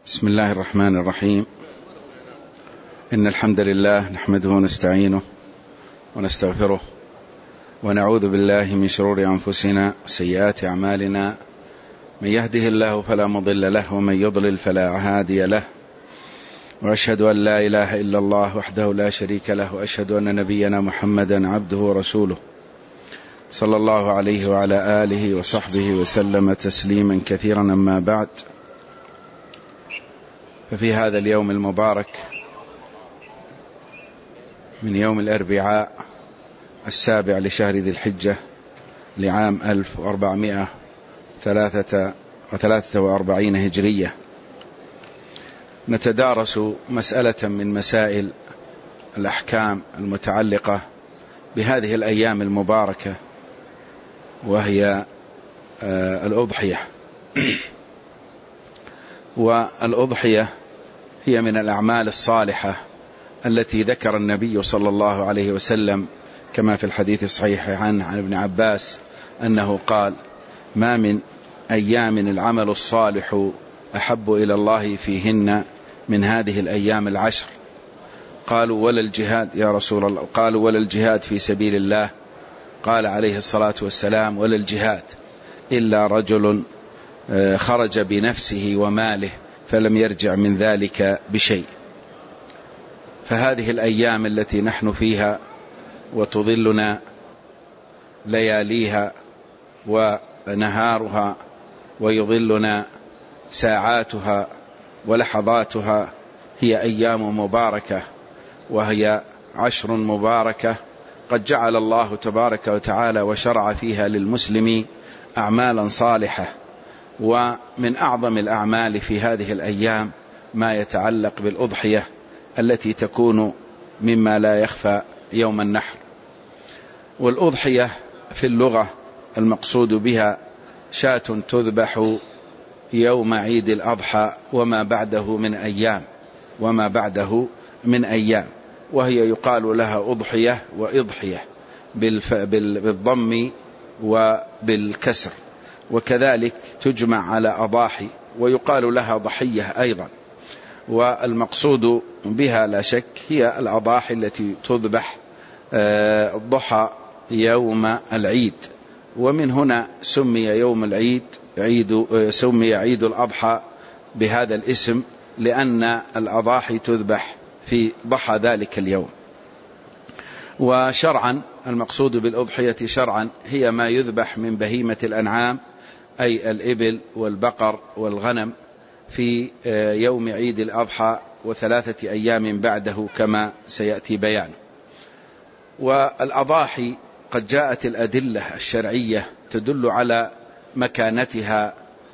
بسم الله الرحمن الرحيم. إن الحمد لله نحمده ونستعينه ونستغفره ونعوذ بالله من شرور أنفسنا وسيئات أعمالنا، من يهده الله فلا مضل له ومن يضلل فلا هادي له، وأشهد أن لا إله إلا الله وحده لا شريك له، وأشهد أن نبينا محمدا عبده ورسوله صلى الله عليه وعلى آله وصحبه وسلم تسليما كثيرا. أما بعد، ففي هذا اليوم المبارك من يوم الأربعاء 7 لشهر ذي الحجة لعام 1443 هجرية، نتدارس مسألة من مسائل الأحكام المتعلقة بهذه الأيام المباركة، وهي الأضحية. والأضحية هي من الأعمال الصالحة التي ذكر النبي صلى الله عليه وسلم كما في الحديث الصحيح عن ابن عباس أنه قال: ما من أيام العمل الصالح أحب إلى الله فيهن من هذه الأيام العشر. قالوا: ولا الجهاد يا رسول الله؟ قالوا: ولا الجهاد في سبيل الله؟ قال عليه الصلاة والسلام: ولا الجهاد إلا رجل خرج بنفسه وماله فلم يرجع من ذلك بشيء. فهذه الأيام التي نحن فيها وتظلنا لياليها ونهارها ويظلنا ساعاتها ولحظاتها هي أيام مباركة، وهي 10 مباركة قد جعل الله تبارك وتعالى وشرع فيها للمسلم أعمالا صالحة. ومن أعظم الأعمال في هذه الأيام ما يتعلق بالأضحية التي تكون مما لا يخفى يوم النحر. والأضحية في اللغة المقصود بها شاة تذبح يوم عيد الأضحى وما بعده من أيام، وهي يقال لها أضحية وإضحية بالضم وبالكسر، وكذلك تجمع على أضاحي ويقال لها ضحية أيضا. والمقصود بها لا شك هي الأضاحي التي تذبح الضحى يوم العيد، ومن هنا سمي يوم العيد سمي عيد الأضحى بهذا الاسم، لأن الأضاحي تذبح في ضحى ذلك اليوم. وشرعا المقصود بالأضحية شرعا هي ما يذبح من بهيمة الأنعام، أي الإبل والبقر والغنم، في يوم عيد الأضحى و3 أيام بعده كما سيأتي بيان. والأضاحي قد جاءت الأدلة الشرعية تدل على مكانتها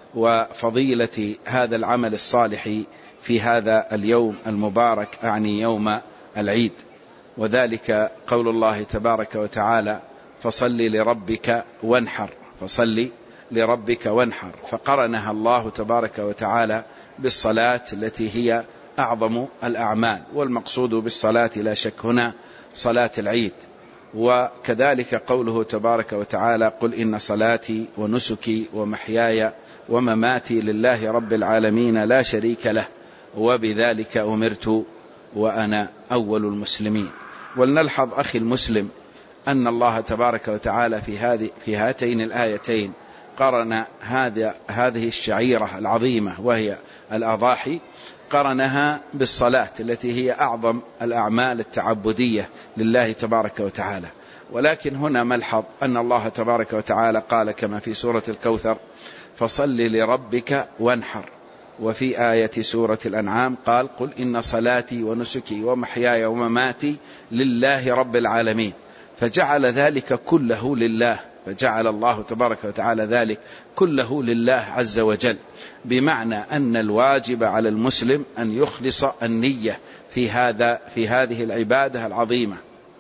وفضيلة هذا العمل الصالح في هذا اليوم المبارك، أعني يوم العيد، وذلك قول الله تبارك وتعالى: فصل لربك وانحر، فصل لربك وانحر. فقرنها الله تبارك وتعالى بالصلاة التي هي أعظم الأعمال، والمقصود بالصلاة لا شك هنا صلاة العيد. وكذلك قوله تبارك وتعالى: قل إن صلاتي ونسكي ومحياي ومماتي لله رب العالمين لا شريك له وبذلك أمرت وأنا أول المسلمين. ولنلحظ أخي المسلم أن الله تبارك وتعالى في هاتين الآيتين قرن هذه الشعيرة العظيمة وهي الأضاحي، قرنها بالصلاة التي هي أعظم الأعمال التعبدية لله تبارك وتعالى. ولكن هنا ملحظ أن الله تبارك وتعالى قال كما في سورة الكوثر: فصل لربك وانحر. وفي آية سورة الأنعام قال: قل إن صلاتي ونسكي ومحياي ومماتي لله رب العالمين. فجعل ذلك كله لله، فجعل الله تبارك وتعالى ذلك كله لله عز وجل، بمعنى أن الواجب على المسلم أن يخلص النية في هذه العبادة العظيمة،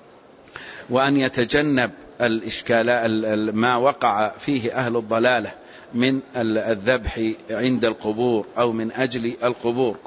وأن يتجنب الإشكال ما وقع فيه أهل الضلالة من الذبح عند القبور أو من أجل القبور.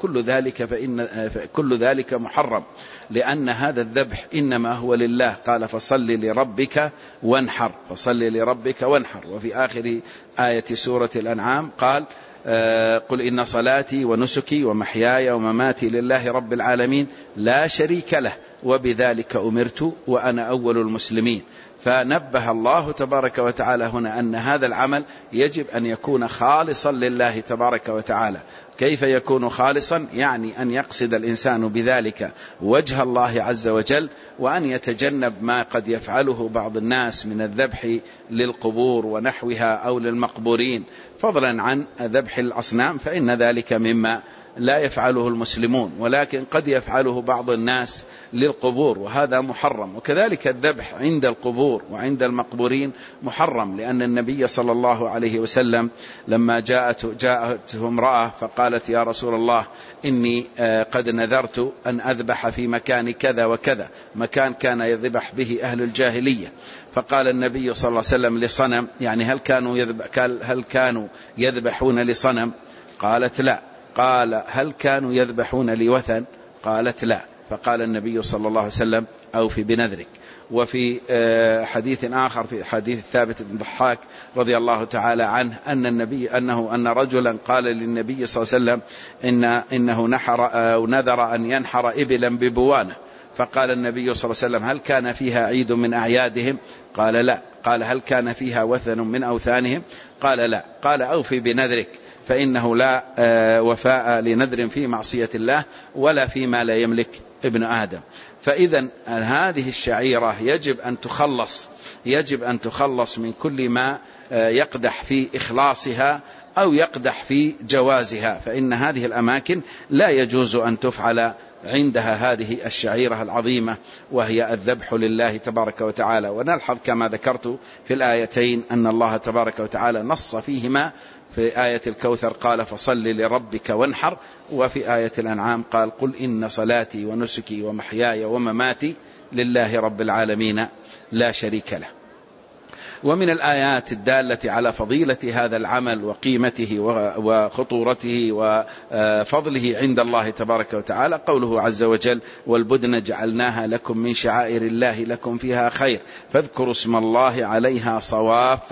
كل ذلك محرم، لأن هذا الذبح إنما هو لله. قال: فصل لربك وانحر، فصل لربك وانحر. وفي آخر آية سورة الأنعام قال: قل إن صلاتي ونسكي ومحياي ومماتي لله رب العالمين لا شريك له وبذلك أمرت وأنا أول المسلمين. فنبه الله تبارك وتعالى هنا أن هذا العمل يجب أن يكون خالصا لله تبارك وتعالى. كيف يكون خالصا؟ يعني أن يقصد الإنسان بذلك وجه الله عز وجل، وأن يتجنب ما قد يفعله بعض الناس من الذبح للقبور ونحوها أو للمقبورين، فضلا عن ذبح الأصنام، فإن ذلك مما لا يفعله المسلمون، ولكن قد يفعله بعض الناس للقبور، وهذا محرم. وكذلك الذبح عند القبور وعند المقبورين محرم، لأن النبي صلى الله عليه وسلم لما جاءته امرأة فقالت يا رسول الله إني قد نذرت أن أذبح في مكان كذا وكذا، مكان كان يذبح به أهل الجاهلية. فقال النبي صلى الله عليه وسلم لصنم، يعني هل كانوا يذبحون لصنم؟ قالت لا. قال هل كانوا يذبحون لوثن؟ قالت لا. فقال النبي صلى الله عليه وسلم أوفي بنذرك. وفي حديث آخر في حديث ثابت بن ضحاك رضي الله تعالى عنه أن رجلا قال للنبي صلى الله عليه وسلم إنه نذر أن ينحر إبلا ببوانة، فقال النبي صلى الله عليه وسلم هل كان فيها عيد من أعيادهم؟ قال لا. قال هل كان فيها وثن من أوثانهم؟ قال لا. قال أوفي بنذرك، فإنه لا وفاء لنذر في معصية الله ولا فيما لا يملك ابن آدم. فإذا هذه الشعيرة يجب أن تخلص من كل ما يقدح في إخلاصها أو يقدح في جوازها، فإن هذه الأماكن لا يجوز أن تفعل عندها هذه الشعيرة العظيمة وهي الذبح لله تبارك وتعالى. ونلحظ كما ذكرت في الآيتين أن الله تبارك وتعالى نص فيهما. في آية الكوثر قال فصل لربك وانحر، وفي آية الأنعام قال قل إن صلاتي ونسكي ومحياي ومماتي لله رب العالمين لا شريك له. ومن الآيات الدالة على فضيلة هذا العمل وقيمته وخطورته وفضله عند الله تبارك وتعالى قوله عز وجل والبدن جعلناها لكم من شعائر الله لكم فيها خير فاذكروا اسم الله عليها صواف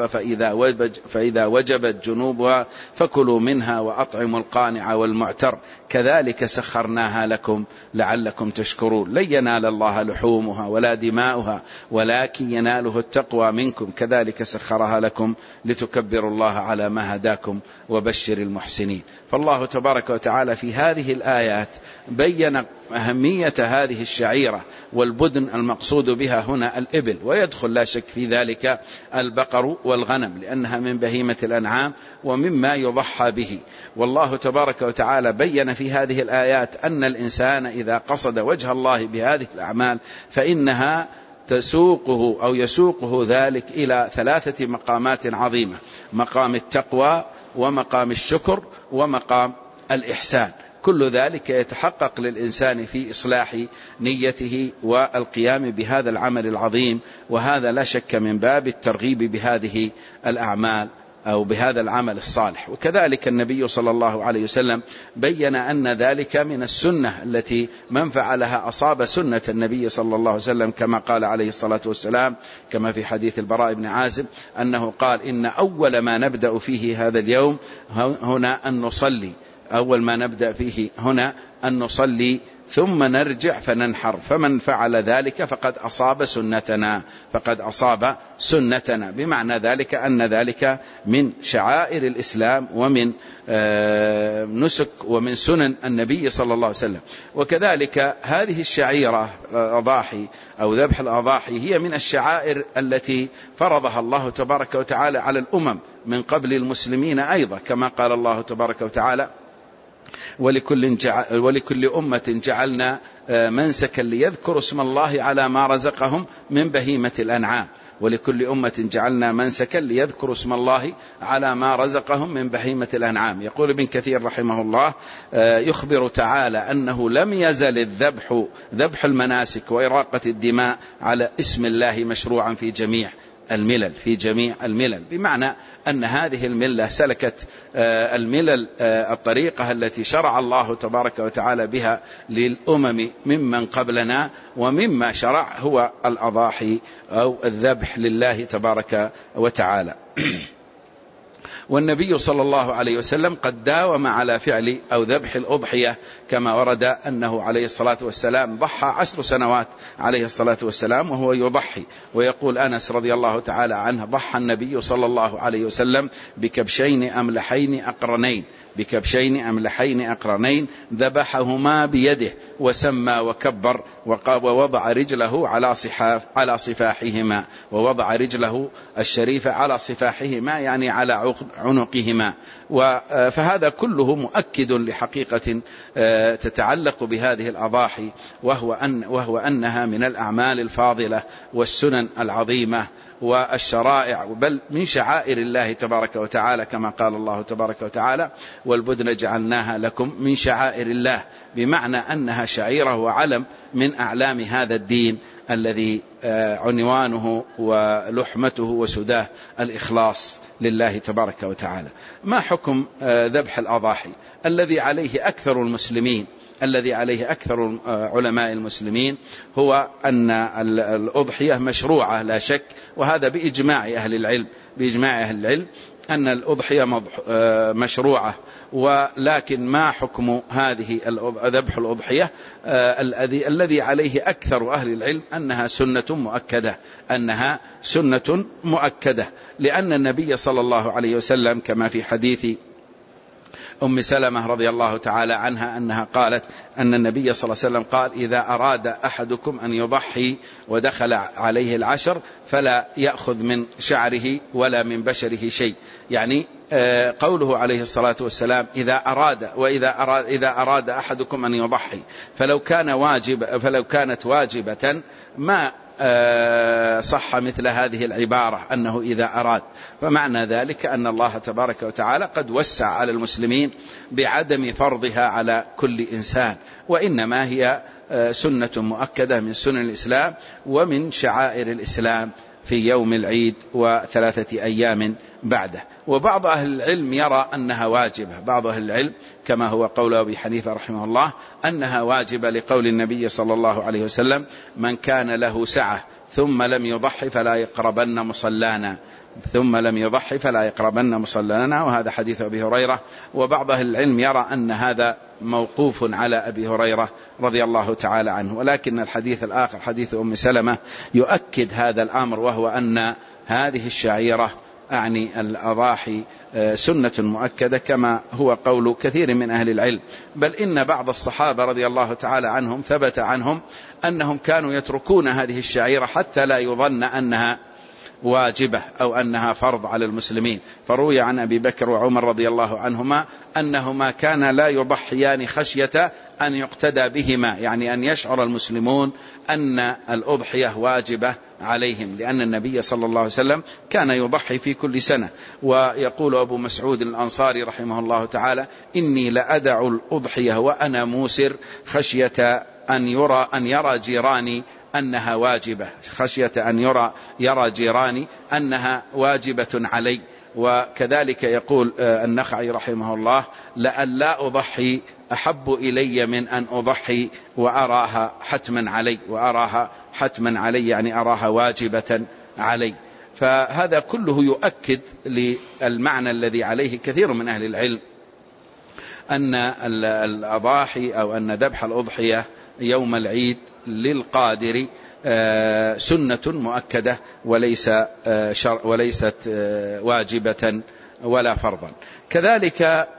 فإذا وجبت جنوبها فكلوا منها وأطعموا القانع والمعتر كذلك سخرناها لكم لعلكم تشكرون لن ينال الله لحومها ولا دماؤها ولكن يناله التقوى منكم كذلك سخرها لكم لتكبروا الله على ما هداكم وبشر المحسنين. فالله تبارك وتعالى في هذه الآيات بين أهمية هذه الشعيرة، والبدن المقصود بها هنا الإبل، ويدخل لا شك في ذلك البقر والغنم لأنها من بهيمة الأنعام ومما يضحى به. والله تبارك وتعالى بين في هذه الآيات أن الإنسان إذا قصد وجه الله بهذه الأعمال فإنها تسوقه أو يسوقه ذلك إلى 3 مقامات عظيمة: مقام التقوى ومقام الشكر ومقام الإحسان. كل ذلك يتحقق للإنسان في إصلاح نيته والقيام بهذا العمل العظيم، وهذا لا شك من باب الترغيب بهذه الأعمال أو بهذا العمل الصالح. وكذلك النبي صلى الله عليه وسلم بين أن ذلك من السنة التي من فعلها أصاب سنة النبي صلى الله عليه وسلم، كما قال عليه الصلاة والسلام كما في حديث البراء بن عازب أنه قال إن أول ما نبدأ فيه هذا اليوم هنا أن نصلي، أول ما نبدأ فيه هنا أن نصلي ثم نرجع فننحر، فمن فعل ذلك فقد أصاب سنتنا بمعنى ذلك أن ذلك من شعائر الإسلام ومن نسك ومن سنن النبي صلى الله عليه وسلم. وكذلك هذه الشعيرة الأضاحي أو ذبح الأضاحي هي من الشعائر التي فرضها الله تبارك وتعالى على الأمم من قبل المسلمين أيضا، كما قال الله تبارك وتعالى ولكل أمة جعلنا منسكا ليذكروا اسم الله على ما رزقهم من بهيمة الأنعام. ولكل أمة جعلنا منسكا ليذكروا اسم الله على ما رزقهم من بهيمة الأنعام. يقول ابن كثير رحمه الله يخبر تعالى أنه لم يزل ذبح المناسك وإراقة الدماء على اسم الله مشروعا في جميع الملل، بمعنى أن هذه الملة سلكت الملل الطريقة التي شرع الله تبارك وتعالى بها للأمم ممن قبلنا، ومما شرع هو الأضاحي أو الذبح لله تبارك وتعالى. والنبي صلى الله عليه وسلم قد داوم على فعل أو ذبح الأضحية، كما ورد أنه عليه الصلاة والسلام ضحى 10 سنوات عليه الصلاة والسلام وهو يضحي. ويقول أنس رضي الله تعالى عنه: ضحى النبي صلى الله عليه وسلم بكبشين أملحين أقرنين ذبحهما بيده وسمى وكبر ووضع رجله على صفاحهما، ووضع رجله الشريفة على صفاحهما يعني على عنقهما. فهذا كله مؤكد لحقيقة تتعلق بهذه الأضاحي، وهو أنها من الأعمال الفاضلة والسنن العظيمة والشرائع، بل من شعائر الله تبارك وتعالى، كما قال الله تبارك وتعالى: والبدن جعلناها لكم من شعائر الله، بمعنى أنها شعيرة وعلم من أعلام هذا الدين الذي عنوانه ولحمته وسداه الإخلاص لله تبارك وتعالى. ما حكم ذبح الأضاحي الذي عليه أكثر علماء المسلمين؟ هو أن الأضحية مشروعة لا شك، وهذا بإجماع أهل العلم أن الأضحية مشروعة. ولكن ما حكم هذه ذبح الأضحية؟ الذي عليه أكثر أهل العلم أنها سنة مؤكدة، لأن النبي صلى الله عليه وسلم كما في حديث أم سلمة رضي الله تعالى عنها أنها قالت أن النبي صلى الله عليه وسلم قال: إذا أراد أحدكم أن يضحي ودخل عليه العشر فلا يأخذ من شعره ولا من بشره شيء. يعني قوله عليه الصلاة والسلام إذا أراد أحدكم أن يضحي، فلو كانت واجبة ما صح مثل هذه العبارة أنه إذا أراد. فمعنى ذلك أن الله تبارك وتعالى قد وسع على المسلمين بعدم فرضها على كل إنسان، وإنما هي سنة مؤكدة من سنن الإسلام ومن شعائر الإسلام في يوم العيد و3 أيام بعده. وبعض أهل العلم يرى أنها واجبة، بعض أهل العلم كما هو قول أبي حنيفة رحمه الله أنها واجبة، لقول النبي صلى الله عليه وسلم: من كان له سعة ثم لم يضحي فلا يقربن مصلانا، وهذا حديث أبي هريرة. وبعض أهل العلم يرى أن هذا موقوف على أبي هريرة رضي الله تعالى عنه، ولكن الحديث الآخر حديث أم سلمة يؤكد هذا الأمر، وهو أن هذه الشعيرة أعني الأضاحي سنة مؤكدة، كما هو قول كثير من أهل العلم. بل إن بعض الصحابة رضي الله تعالى عنهم ثبت عنهم أنهم كانوا يتركون هذه الشعيرة حتى لا يظن أنها واجبة أو أنها فرض على المسلمين. فروي عن أبي بكر وعمر رضي الله عنهما أنهما كانا لا يضحيان خشية أن يقتدى بهما، يعني أن يشعر المسلمون أن الأضحية واجبة عليهم، لأن النبي صلى الله عليه وسلم كان يضحي في كل سنة. ويقول أبو مسعود الأنصاري رحمه الله تعالى: إني لأدع الأضحية وأنا موسر خشية أن يرى جيراني أنها واجبة، خشية أن يرى جيراني أنها واجبة علي. وكذلك يقول النخعي رحمه الله: لأن لا أضحي أحب إلي من أن أضحي وأراها حتما علي، يعني أراها واجبة علي. فهذا كله يؤكد للمعنى الذي عليه كثير من أهل العلم، أن الأضاحي أو أن ذبح الأضحية يوم العيد للقادر سنة مؤكدة وليست واجبة ولا فرضا. كذلك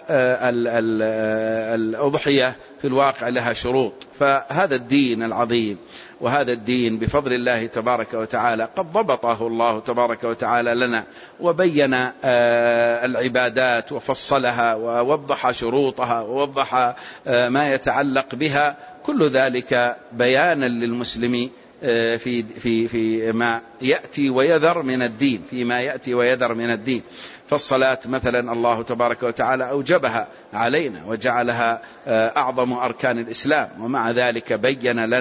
الأضحية في الواقع لها شروط. فهذا الدين العظيم وهذا الدين بفضل الله تبارك وتعالى قد ضبطه الله تبارك وتعالى لنا، وبين العبادات وفصلها ووضح شروطها ووضح ما يتعلق بها، كل ذلك بيانا للمسلم في ما يأتي ويذر من الدين. فالصلاة مثلا الله تبارك وتعالى أوجبها علينا وجعلها أعظم أركان الإسلام، ومع ذلك بين لنا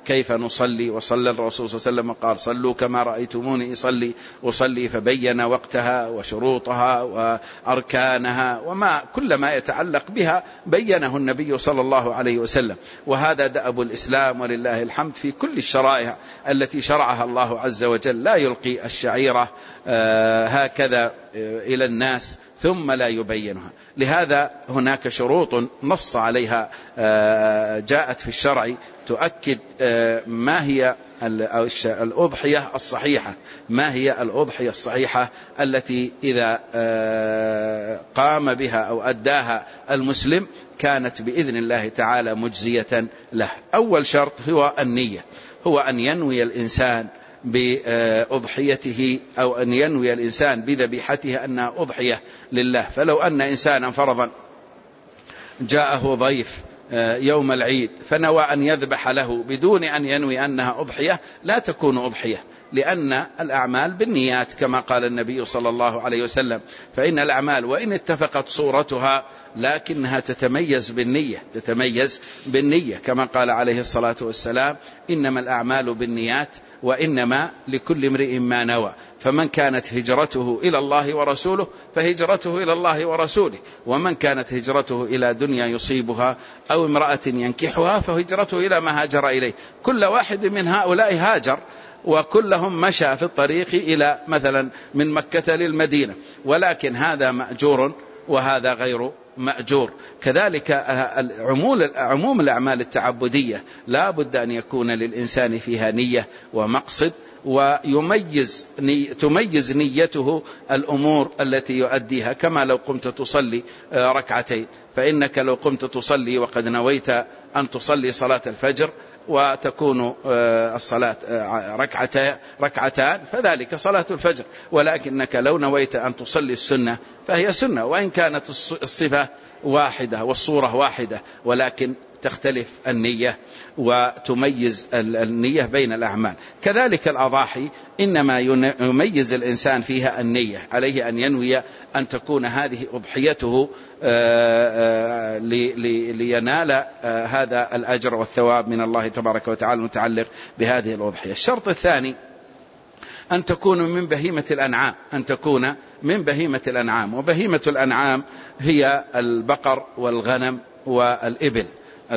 كيف نصلي، وصلى الرسول صلى الله عليه وسلم قال صلوا كما رأيتموني أصلي، فبين وقتها وشروطها وأركانها وما كل ما يتعلق بها بينه النبي صلى الله عليه وسلم. وهذا دأب الإسلام ولله الحمد في كل الشرائع التي شرعها الله عز وجل، لا يلقي الشعيرة هكذا إلى الناس ثم لا يبينها. لهذا هناك شروط نص عليها جاءت في الشرع تؤكد ما هي الأضحية الصحيحة، ما هي الأضحية الصحيحة التي إذا قام بها أو أداها المسلم كانت بإذن الله تعالى مجزية له. أول شرط هو النية، هو أن ينوي الإنسان بأضحيته أو أن ينوي الإنسان بذبيحته أنها أضحية لله. فلو أن إنسانا فرضا جاءه ضيف يوم العيد فنوى أن يذبح له بدون أن ينوي أنها أضحية لا تكون أضحية، لأن الأعمال بالنيات كما قال النبي صلى الله عليه وسلم، فإن الأعمال وإن اتفقت صورتها لكنها تتميز بالنية كما قال عليه الصلاة والسلام إنما الأعمال بالنيات وإنما لكل امرئ ما نوى، فمن كانت هجرته إلى الله ورسوله فهجرته إلى الله ورسوله، ومن كانت هجرته إلى دنيا يصيبها أو امرأة ينكحها فهجرته إلى ما هاجر إليه. كل واحد من هؤلاء هاجر وكلهم مشى في الطريق إلى مثلا من مكة للمدينة، ولكن هذا مأجور وهذا غير مأجور. كذلك عموم الأعمال التعبدية لا بد أن يكون للإنسان فيها نية ومقصد، تميز نيته الأمور التي يؤديها. كما لو قمت تصلي ركعتين، فإنك لو قمت تصلي وقد نويت أن تصلي صلاة الفجر وتكون الصلاة ركعتان فذلك صلاة الفجر، ولكنك لو نويت أن تصلي السنة فهي سنة، وإن كانت الصفة واحدة والصورة واحدة، ولكن تختلف النية وتميز النية بين الأعمال. كذلك الأضاحي إنما يميز الإنسان فيها النية، عليه أن ينوي أن تكون هذه أضحيته لينال هذا الأجر والثواب من الله تبارك وتعالى المتعلق بهذه الأضحية. الشرط الثاني أن تكون من بهيمة الأنعام، وبهيمة الأنعام هي البقر والغنم والإبل،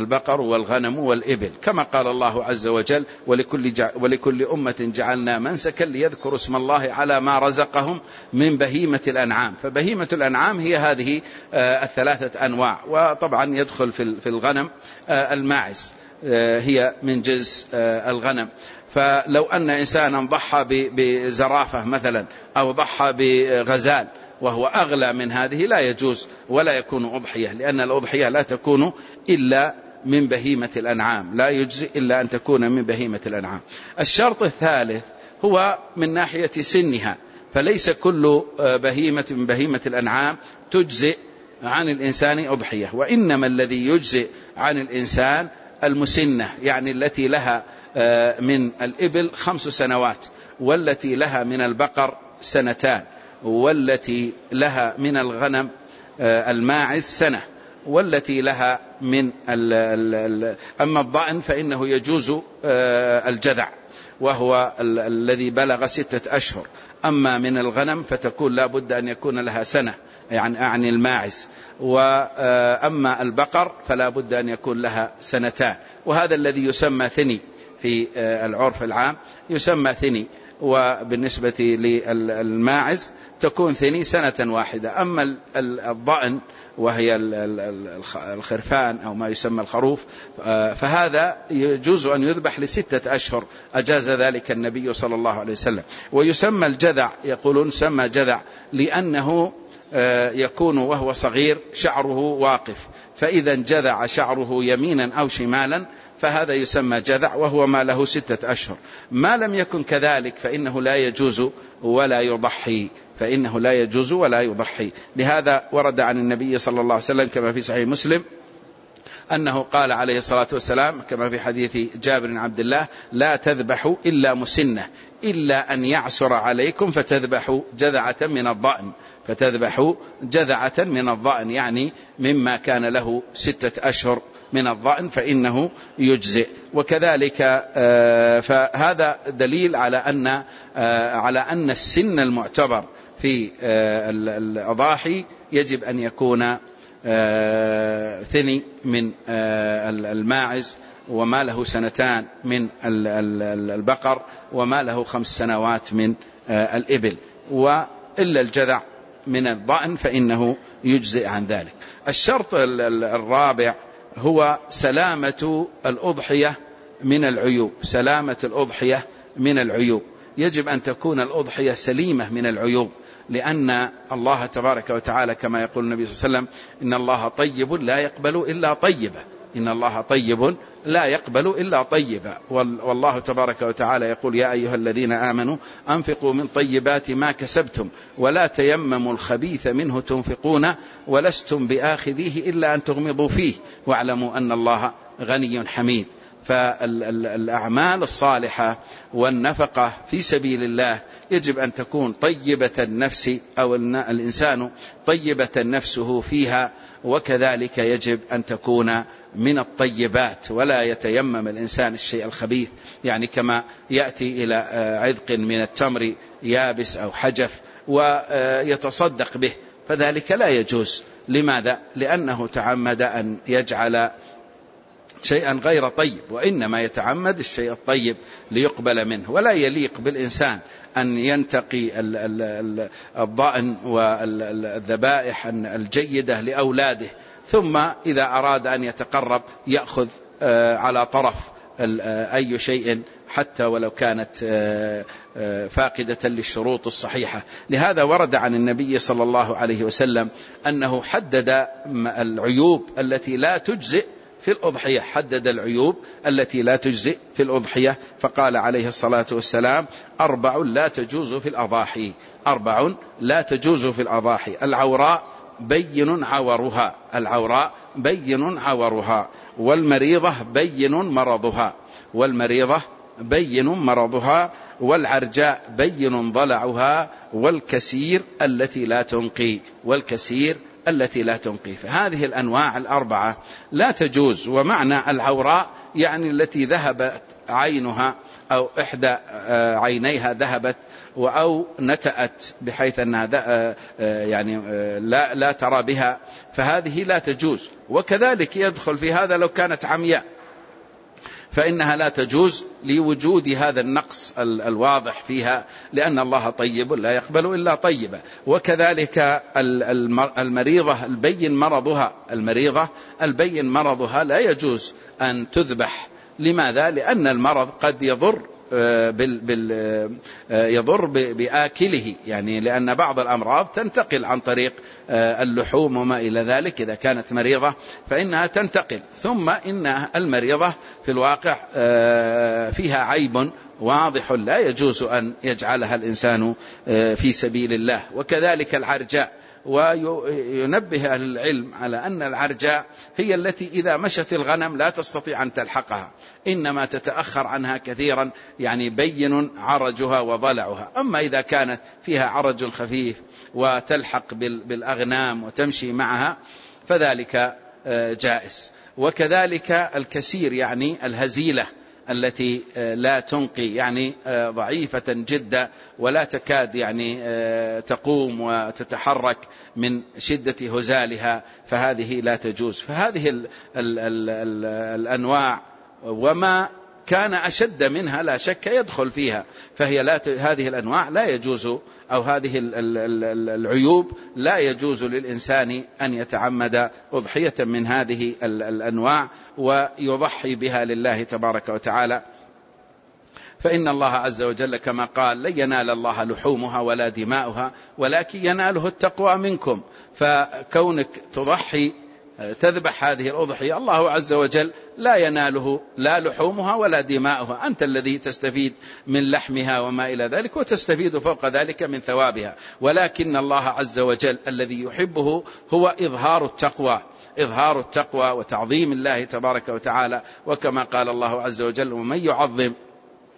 كما قال الله عز وجل ولكل أمة جعلنا منسكا ليذكروا اسم الله على ما رزقهم من بهيمة الأنعام. فبهيمة الأنعام هي هذه الثلاثة أنواع، وطبعا يدخل في الغنم الماعز، هي من جنس الغنم. فلو أن إنسانا ضحى بزرافة مثلا أو ضحى بغزال وهو أغلى من هذه لا يجوز ولا يكون أضحية، لأن الأضحية لا تكون إلا من بهيمة الأنعام، لا يجزي إلا أن تكون من بهيمة الأنعام. الشرط الثالث هو من ناحية سنها، فليس كل بهيمة من بهيمة الأنعام تجزئ عن الإنسان أضحية، وإنما الذي يجزئ عن الإنسان المسنة، يعني التي لها من الإبل 5 سنوات، والتي لها من البقر 2 سنين، والتي لها من الغنم الماعز 1 سنة، والتي لها من أما الضأن فإنه يجوز الجذع وهو الذي بلغ 6 أشهر، أما من الغنم فتكون لا بد أن يكون لها 1 سنة يعني الماعز، وأما البقر فلا بد أن يكون لها 2 سنين، وهذا الذي يسمى ثني في العرف العام، يسمى ثني، وبالنسبة للماعز تكون ثني 1 سنة. أما الضأن وهي الخرفان أو ما يسمى الخروف فهذا يجوز أن يذبح ل6 أشهر، أجاز ذلك النبي صلى الله عليه وسلم. ويسمى الجذع، يقولون سمى جذع لأنه يكون وهو صغير شعره واقف، فإذا جذع شعره يمينا أو شمالا فهذا يسمى جذع، وهو ما له 6 أشهر. ما لم يكن كذلك فإنه لا يجوز ولا يضحي. لهذا ورد عن النبي صلى الله عليه وسلم كما في صحيح مسلم أنه قال عليه الصلاة والسلام كما في حديث جابر بن عبد الله: لا تذبحوا إلا مسنة إلا أن يعسر عليكم فتذبحوا جذعة من الضأن، يعني مما كان له 6 أشهر من الضأن فإنه يجزئ. وكذلك فهذا دليل على أن السن المعتبر في الأضاحي يجب أن يكون ثني من الماعز، وما له 2 من البقر، وما له 5 سنوات من الإبل، وإلا الجذع من الضأن فإنه يجزئ عن ذلك. الشرط الرابع هو سلامة الأضحية من العيوب. سلامة الأضحية من العيوب، يجب أن تكون الأضحية سليمة من العيوب، لأن الله تبارك وتعالى كما يقول النبي صلى الله عليه وسلم: إن الله طيب لا يقبل إلا طيبا. إن الله طيب لا يقبل إلا طيبا. والله تبارك وتعالى يقول: يا أيها الذين آمنوا أنفقوا من طيبات ما كسبتم ولا تيمموا الخبيث منه تنفقون ولستم بآخذيه إلا أن تغمضوا فيه واعلموا أن الله غني حميد. فالأعمال الصالحة والنفقة في سبيل الله يجب أن تكون طيبة النفس، أو الإنسان طيبة نفسه فيها، وكذلك يجب أن تكون من الطيبات، ولا يتيمم الإنسان الشيء الخبيث، يعني كما يأتي إلى عذق من التمر يابس أو حجف ويتصدق به، فذلك لا يجوز. لماذا؟ لأنه تعمد أن يجعل شيئا غير طيب، وإنما يتعمد الشيء الطيب ليقبل منه. ولا يليق بالإنسان أن ينتقي الضأن والذبائح الجيدة لأولاده، ثم إذا أراد أن يتقرب يأخذ على طرف أي شيء حتى ولو كانت فاقدة للشروط الصحيحة. لهذا ورد عن النبي صلى الله عليه وسلم أنه حدد العيوب التي لا تجزئ في الأضحية، حدد العيوب التي لا تجزئ في الأضحية، فقال عليه الصلاة والسلام: 4 لا تجوز في الأضاحي. 4 لا تجوز في الأضاحي: العوراء بين عورها، العوراء بين عورها، والمريضة بين مرضها، والمريضة بين مرضها، والعرجاء بين ضلعها، والكسير التي لا تنقي، والكسير التي لا تنقي. فهذه الأنواع 4 لا تجوز. ومعنى العوراء يعني التي ذهبت عينها أو إحدى عينيها ذهبت أو نتأت بحيث أنها يعني لا ترى بها، فهذه لا تجوز. وكذلك يدخل في هذا لو كانت عمياء، فإنها لا تجوز لوجود هذا النقص الواضح فيها، لأن الله طيب لا يقبل إلا طيبا. وكذلك المريضة البين مرضها، المريضة البين مرضها لا يجوز أن تذبح. لماذا؟ لأن المرض قد يضر بآكله، يعني لأن بعض الأمراض تنتقل عن طريق اللحوم وما إلى ذلك. إذا كانت مريضة فإنها تنتقل. ثم إن المريضة في الواقع فيها عيب واضح لا يجوز أن يجعلها الإنسان في سبيل الله. وكذلك العرجاء، وينبه أهل العلم على أن العرجاء هي التي إذا مشت الغنم لا تستطيع أن تلحقها، إنما تتأخر عنها كثيرا، يعني بين عرجها وضلعها. أما إذا كانت فيها عرج خفيف وتلحق بالأغنام وتمشي معها فذلك جائز. وكذلك الكسير يعني الهزيلة التي لا تنقي، يعني ضعيفة جدا ولا تكاد يعني تقوم وتتحرك من شدة هزالها، فهذه لا تجوز. فهذه الأنواع وما كان أشد منها لا شك يدخل فيها، فهي هذه الأنواع لا يجوز، أو هذه العيوب لا يجوز للإنسان أن يتعمد أضحية من هذه الأنواع ويضحي بها لله تبارك وتعالى. فإن الله عز وجل كما قال: لن ينال الله لحومها ولا دماؤها ولكن يناله التقوى منكم. فكونك تضحي تذبح هذه الأضحية، الله عز وجل لا يناله لا لحومها ولا دماؤها، أنت الذي تستفيد من لحمها وما إلى ذلك، وتستفيد فوق ذلك من ثوابها. ولكن الله عز وجل الذي يحبه هو إظهار التقوى، إظهار التقوى وتعظيم الله تبارك وتعالى. وكما قال الله عز وجل: ومن يعظم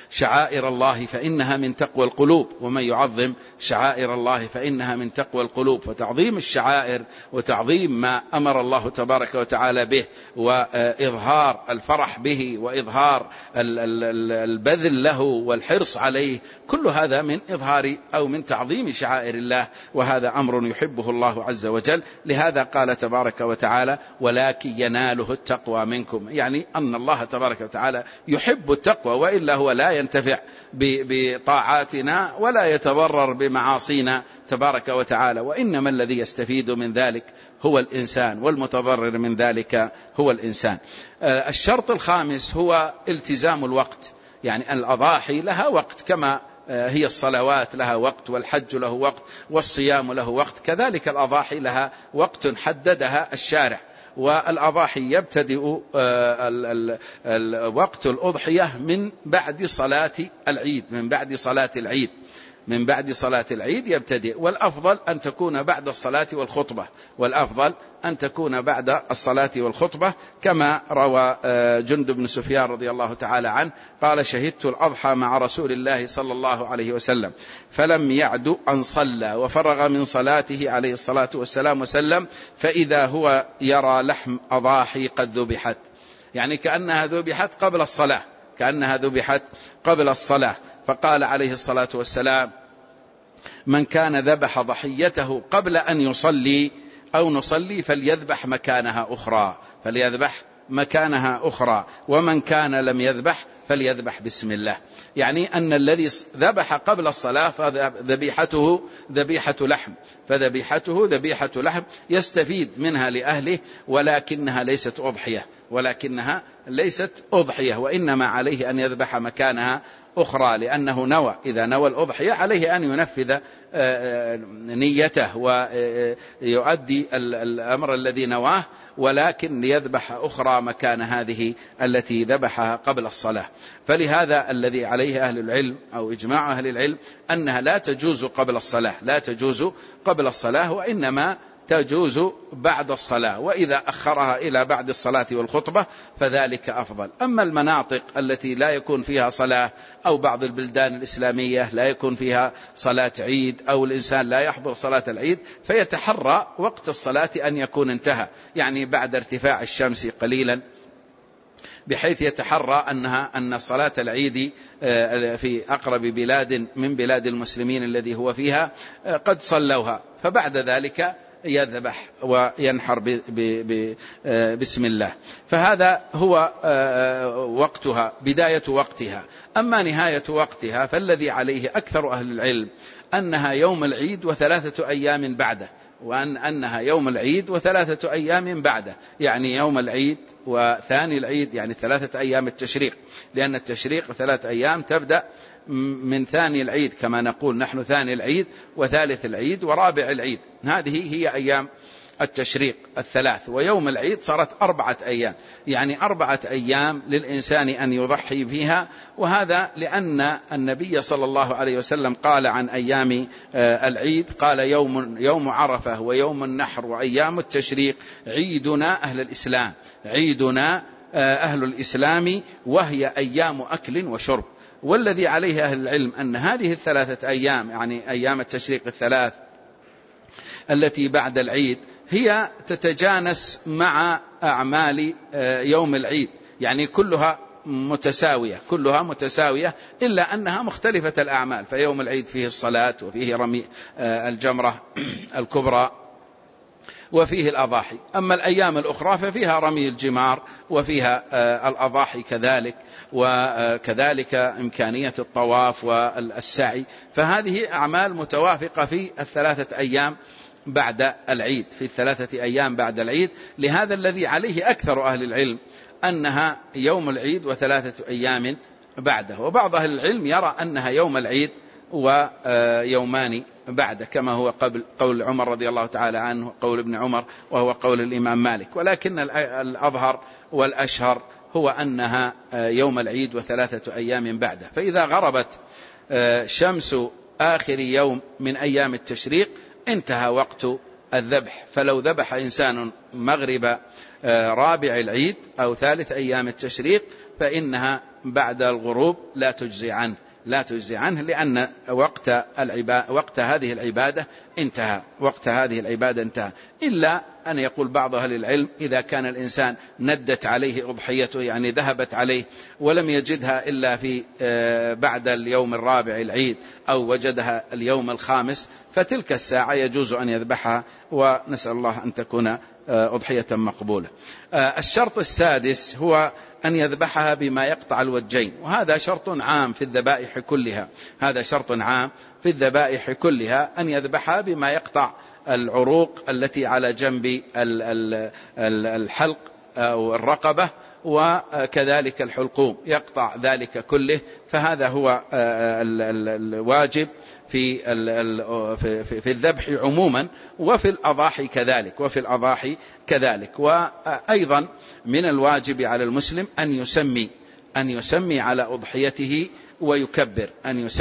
شعائر الله فإنها من تقوى القلوب، ومن يعظم شعائر الله فإنها من تقوى القلوب. فتعظيم الشعائر وتعظيم ما أمر الله تبارك وتعالى به، وإظهار الفرح به، وإظهار البذل له والحرص عليه، كل هذا من إظهار أو من تعظيم شعائر الله، وهذا أمر يحبه الله عز وجل. لهذا قال تبارك وتعالى: ولكن يناله التقوى منكم، يعني أن الله تبارك وتعالى يحب التقوى، وإلا هو لا ينتفع بطاعاتنا ولا يتضرر بمعاصينا تبارك وتعالى، وإنما الذي يستفيد من ذلك هو الإنسان، والمتضرر من ذلك هو الإنسان. الشرط الخامس هو التزام الوقت، يعني الأضاحي لها وقت، كما هي الصلوات لها وقت، والحج له وقت، والصيام له وقت، كذلك الأضاحي لها وقت حددها الشارع. والأضاحي يبتدئ وقت الأضحية من بعد صلاة العيد، من بعد صلاة العيد يبتدئ، والأفضل أن تكون بعد الصلاة والخطبة، كما روى جندب بن سفيان رضي الله تعالى عنه قال: شهدت الأضحى مع رسول الله صلى الله عليه وسلم فلم يعد أن صلى وفرغ من صلاته عليه الصلاة والسلام وسلم فإذا هو يرى لحم أضاحي قد ذبحت، يعني كأنها ذبحت قبل الصلاة. فقال عليه الصلاة والسلام: من كان ذبح ضحيته قبل أن يصلي أو نصلي فليذبح مكانها أخرى، ومن كان لم يذبح فليذبح بسم الله. يعني أن الذي ذبح قبل الصلاة فذبيحته ذبيحة لحم يستفيد منها لأهله، ولكنها ليست أضحية، وإنما عليه أن يذبح مكانها أخرى، لأنه إذا نوى الأضحية عليه أن ينفذ نيته ويؤدي الأمر الذي نواه، ولكن ليذبح أخرى مكان هذه التي ذبحها قبل الصلاة. فلهذا الذي عليه أهل العلم أو إجماع أهل العلم أنها لا تجوز قبل الصلاة، وإنما تجوز بعد الصلاة، وإذا أخرها إلى بعد الصلاة والخطبة فذلك أفضل. أما المناطق التي لا يكون فيها صلاة، أو بعض البلدان الإسلامية لا يكون فيها صلاة عيد، أو الإنسان لا يحضر صلاة العيد، فيتحرى وقت الصلاة أن يكون انتهى، يعني بعد ارتفاع الشمس قليلا، بحيث يتحرى أن صلاة العيد في أقرب بلاد من بلاد المسلمين الذي هو فيها قد صلوها، فبعد ذلك يذبح وينحر بسم الله. فهذا هو وقتها، بداية وقتها. أما نهاية وقتها فالذي عليه أكثر أهل العلم أنها يوم العيد وثلاثة أيام بعده، وأنها يوم العيد وثلاثة أيام بعده، يعني يوم العيد وثاني العيد، يعني 3 أيام التشريق، لأن التشريق 3 أيام تبدأ من ثاني العيد، كما نقول نحن ثاني العيد وثالث العيد ورابع العيد، هذه هي أيام التشريق 3. ويوم العيد صارت 4 أيام، يعني 4 أيام للإنسان أن يضحي فيها. وهذا لأن النبي صلى الله عليه وسلم قال عن أيام العيد، قال: يوم عرفة ويوم النحر وأيام التشريق عيدنا أهل الإسلام وهي أيام أكل وشرب. والذي عليه أهل العلم أن هذه 3 أيام، يعني أيام التشريق 3 التي بعد العيد، هي تتجانس مع أعمال يوم العيد، يعني كلها متساوية إلا أنها مختلفة الأعمال. فيوم العيد فيه الصلاة، وفيه رمي الجمرة الكبرى، وفيه الأضاحي. أما الأيام الأخرى ففيها رمي الجمار، وفيها الأضاحي كذلك، وكذلك إمكانية الطواف والسعي. فهذه أعمال متوافقة في 3 أيام بعد العيد، لهذا الذي عليه أكثر أهل العلم أنها يوم العيد و3 أيام بعده. وبعض أهل العلم يرى أنها يوم العيد ويومان بعد، كما هو قول عمر رضي الله تعالى عنه، قول ابن عمر، وهو قول الإمام مالك. ولكن الأظهر والأشهر هو أنها يوم العيد و3 أيام بعده. فإذا غربت شمس آخر يوم من أيام التشريق انتهى وقت الذبح. فلو ذبح إنسان مغرب رابع العيد أو 3 أيام التشريق فإنها بعد الغروب لا تجزي عنه لأن وقت هذه العبادة انتهى، إلا أن يقول بعض أهل العلم إذا كان الإنسان ندت عليه أضحيته، يعني ذهبت عليه ولم يجدها إلا في بعد اليوم الرابع العيد أو وجدها اليوم الخامس، فتلك الساعة يجوز أن يذبحها، ونسأل الله أن تكون أضحية مقبولة. الشرط السادس هو أن يذبحها بما يقطع الوجين، وهذا شرط عام في الذبائح كلها، أن يذبحها بما يقطع العروق التي على جنب الحلق أو الرقبة، وكذلك الحلقوم يقطع ذلك كله، فهذا هو الواجب في الذبح عموما، وفي الأضاحي كذلك. وأيضا من الواجب على المسلم أن يسمي على أضحيته ويكبر،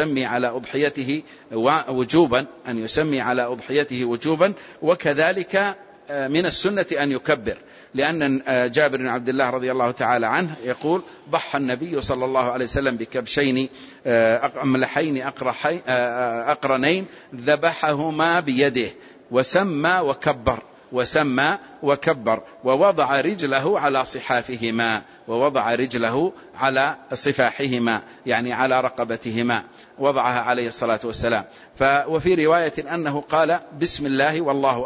وجوبا، وكذلك من السنة أن يكبر، لأن جابر بن عبد الله رضي الله تعالى عنه يقول: ضحى النبي صلى الله عليه وسلم بكبشين أملحين أقرنين ذبحهما بيده وسمى وكبر ووضع رجله على صفاحهما، يعني على رقبتهما، وضعها عليه الصلاة والسلام. وفي رواية أنه قال: بسم الله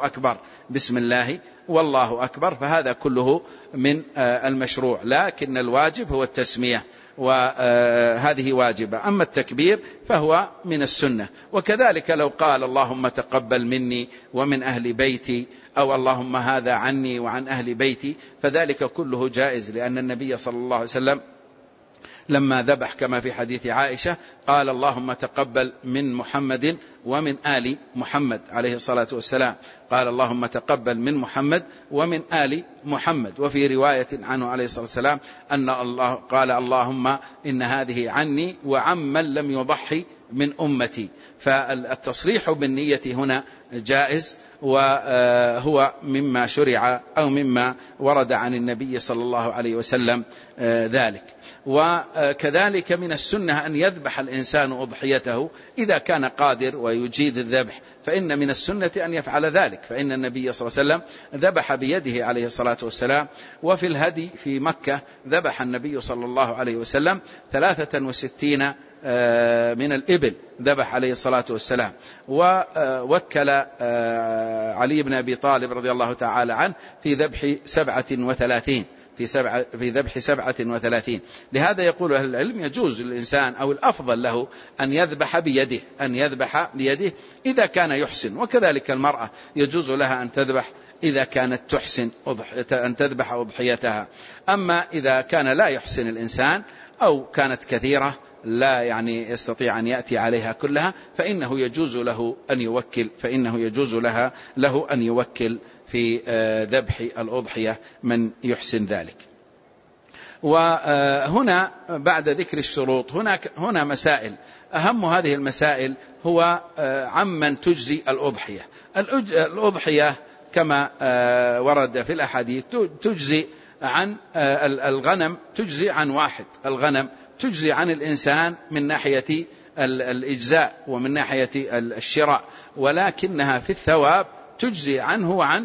والله أكبر، فهذا كله من المشروع، لكن الواجب هو التسمية، وهذه واجبة. أما التكبير فهو من السنة. وكذلك لو قال: اللهم تقبل مني ومن أهل بيتي، أو اللهم هذا عني وعن أهل بيتي، فذلك كله جائز، لأن النبي صلى الله عليه وسلم لما ذبح كما في حديث عائشة قال: اللهم تقبل من محمد ومن آل محمد عليه الصلاة والسلام، قال: اللهم تقبل من محمد ومن آل محمد. وفي رواية عنه عليه الصلاة والسلام أن الله قال: اللهم إن هذه عني وعمن لم يضحي من أمتي. فالتصريح بالنية هنا جائز، وهو مما شرع أو مما ورد عن النبي صلى الله عليه وسلم ذلك. وكذلك من السنة أن يذبح الإنسان أضحيته إذا كان قادر ويجيد الذبح، فإن من السنة أن يفعل ذلك، فإن النبي صلى الله عليه وسلم ذبح بيده عليه الصلاة والسلام. وفي الهدي في مكة ذبح النبي صلى الله عليه وسلم 63 من الإبل ذبح عليه الصلاة والسلام، ووكل علي بن أبي طالب رضي الله تعالى عنه في ذبح 37. لهذا يقول أهل العلم: يجوز للإنسان أو الأفضل له أن يذبح بيده إذا كان يحسن، وكذلك المرأة يجوز لها أن تذبح إذا كانت تحسن أن تذبح أضحيتها. أما إذا كان لا يحسن الإنسان أو كانت كثيرة لا يستطيع أن يأتي عليها كلها، فإنه يجوز له أن يوكل في ذبح الأضحية من يحسن ذلك. وهنا بعد ذكر الشروط هنا مسائل، أهم هذه المسائل هو عمن تجزي الأضحية. الأضحية كما ورد في الأحاديث تجزي عن الغنم، تجزي عن واحد، الغنم تجزي عن الإنسان من ناحية الإجزاء ومن ناحية الشراء، ولكنها في الثواب تجزي عنه وعن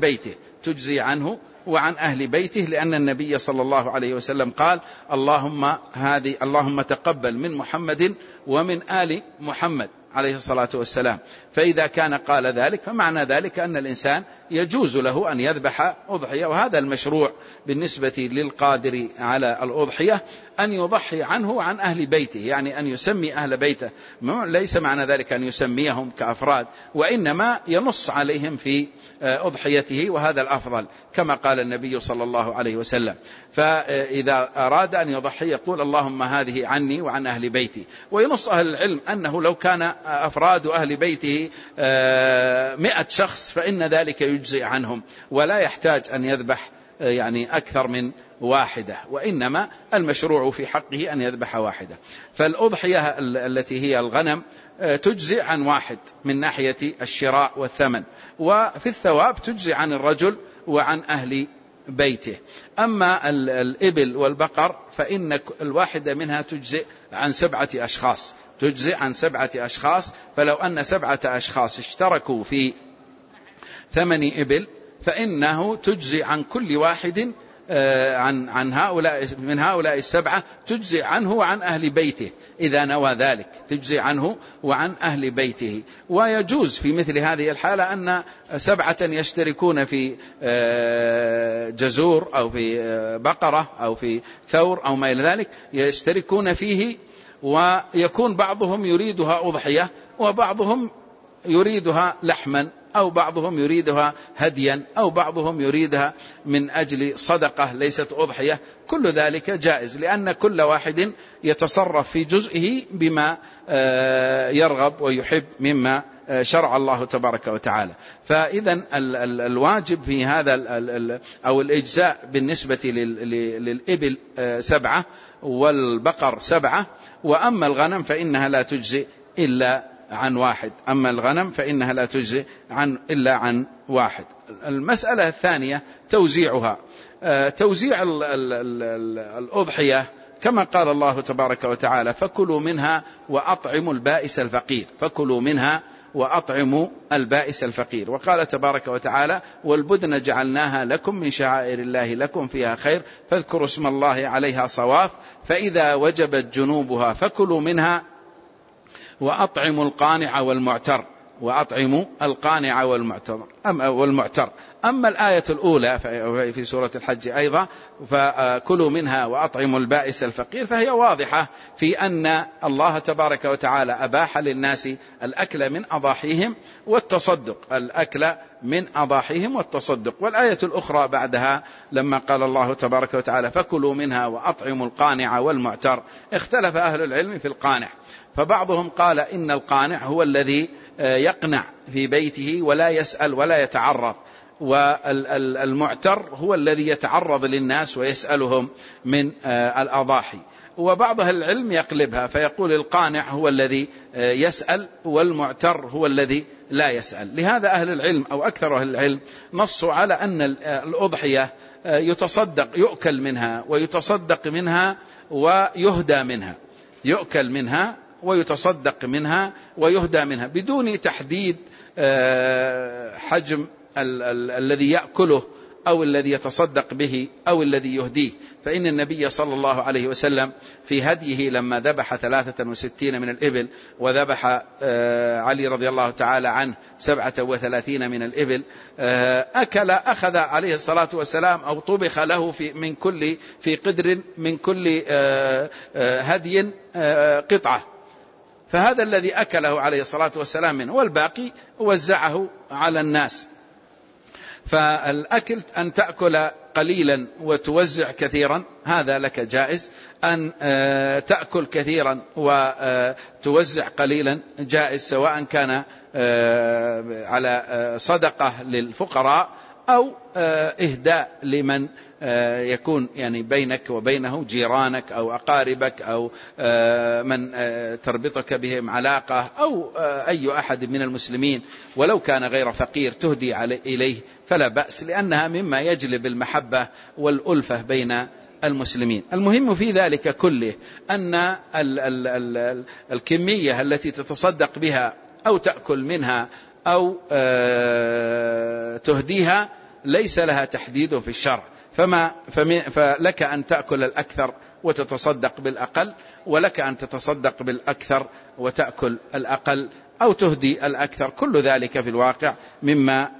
أهل بيته، لأن النبي صلى الله عليه وسلم قال: اللهم تقبل من محمد ومن آل محمد عليه الصلاة والسلام. فإذا كان قال ذلك فمعنى ذلك أن الإنسان يجوز له أن يذبح أضحية، وهذا المشروع بالنسبة للقادر على الأضحية، أن يضحي عنه وعن أهل بيته، يعني أن يسمي أهل بيته، ليس معنى ذلك أن يسميهم كأفراد، وإنما ينص عليهم في أضحيته، وهذا الأفضل كما قال النبي صلى الله عليه وسلم. فإذا أراد أن يضحي يقول: اللهم هذه عني وعن أهل بيتي. وينص أهل العلم أنه لو كان أفراد أهل بيته 100 شخص فإن ذلك يجزي عنهم، ولا يحتاج أن يذبح أكثر من واحدة، وإنما المشروع في حقه أن يذبح واحدة. فالأضحية التي هي الغنم تجزي عن واحد من ناحية الشراء والثمن، وفي الثواب تجزي عن الرجل وعن أهل بيته. أما الإبل والبقر فإن الواحدة منها تجزئ عن 7 أشخاص، تجزئ عن 7 أشخاص. فلو أن 7 أشخاص اشتركوا في 8 إبل فإنه تجزئ عن كل واحد عن هؤلاء، من هؤلاء 7 تجزئ عنه وعن أهل بيته إذا نوى ذلك، تجزئ عنه وعن أهل بيته. ويجوز في مثل هذه الحالة أن 7 يشتركون في جزور أو في بقرة أو في ثور أو ما إلى ذلك، يشتركون فيه، ويكون بعضهم يريدها أضحية وبعضهم يريدها لحما أو بعضهم يريدها هديا أو بعضهم يريدها من أجل صدقة ليست أضحية. كل ذلك جائز، لأن كل واحد يتصرف في جزئه بما يرغب ويحب مما شرع الله تبارك وتعالى. فإذا الواجب في هذا أو الإجزاء بالنسبة للإبل 7 والبقر 7، وأما الغنم فإنها لا تجزئ إلا عن 1. أما الغنم فإنها لا تجزئ إلا عن 1. المسألة الثانية توزيعها. توزيع الأضحية كما قال الله تبارك وتعالى: فكلوا منها وأطعموا البائس الفقير، فكلوا منها وأطعموا البائس الفقير. وقال تبارك وتعالى: والبدن جعلناها لكم من شعائر الله لكم فيها خير فاذكروا اسم الله عليها صواف فإذا وجبت جنوبها فكلوا منها وأطعموا القانع والمعتر، وأطعموا القانع والمعتر. أما الآية الأولى في سورة الحج أيضا: فكلوا منها وأطعموا البائس الفقير، فهي واضحة في أن الله تبارك وتعالى أباح للناس الأكل من أضاحيهم والتصدق، الأكل من أضاحيهم والتصدق. والآية الأخرى بعدها لما قال الله تبارك وتعالى: فكلوا منها وأطعموا القانع والمعتر، اختلف أهل العلم في القانع، فبعضهم قال إن القانع هو الذي يقنع في بيته ولا يسأل ولا يتعرض، والمعتر هو الذي يتعرض للناس ويسألهم من الأضاحي. وبعض أهل العلم يقلبها فيقول القانع هو الذي يسأل والمعتر هو الذي لا يسأل. لهذا أهل العلم أو أكثر أهل العلم نصوا على أن الأضحية يتصدق، يؤكل منها ويتصدق منها ويهدى منها، يؤكل منها ويتصدق منها ويهدى منها، بدون تحديد حجم الذي يأكله أو الذي يتصدق به أو الذي يهديه. فإن النبي صلى الله عليه وسلم في هديه لما ذبح 63 من الإبل، وذبح علي رضي الله تعالى عنه 37 من الإبل، أخذ عليه الصلاة والسلام أو طبخ له في قدر من كل هدي قطعة، فهذا الذي أكله عليه الصلاة والسلام منه، والباقي وزعه على الناس. فالأكل أن تأكل قليلا وتوزع كثيرا هذا لك جائز، أن تأكل كثيرا وتوزع قليلا جائز، سواء كان على صدقة للفقراء أو إهداء لمن يكون يعني بينك وبينه، جيرانك أو أقاربك أو من تربطك بهم علاقة أو أي أحد من المسلمين، ولو كان غير فقير تهدي إليه فلا بأس، لأنها مما يجلب المحبة والألفة بين المسلمين. المهم في ذلك كله أن الكمية التي تتصدق بها أو تأكل منها أو تهديها ليس لها تحديد في الشرع، فلك أن تأكل الأكثر وتتصدق بالأقل، ولك أن تتصدق بالأكثر وتأكل الأقل أو تهدي الأكثر. كل ذلك في الواقع مما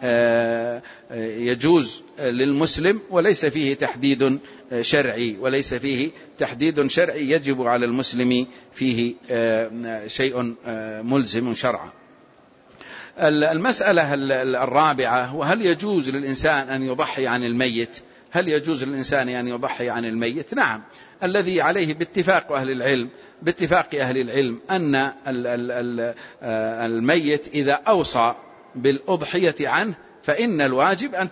يجوز للمسلم، وليس فيه تحديد شرعي، وليس فيه تحديد شرعي يجب على المسلم فيه شيء ملزم شرعا. المسألة الرابعة: وهل يجوز للإنسان أن يضحي عن الميت؟ هل يجوز للإنسان أن يضحي عن الميت؟ نعم، الذي عليه باتفاق أهل العلم أن الميت إذا أوصى بالأضحية عنه فإن الواجب أن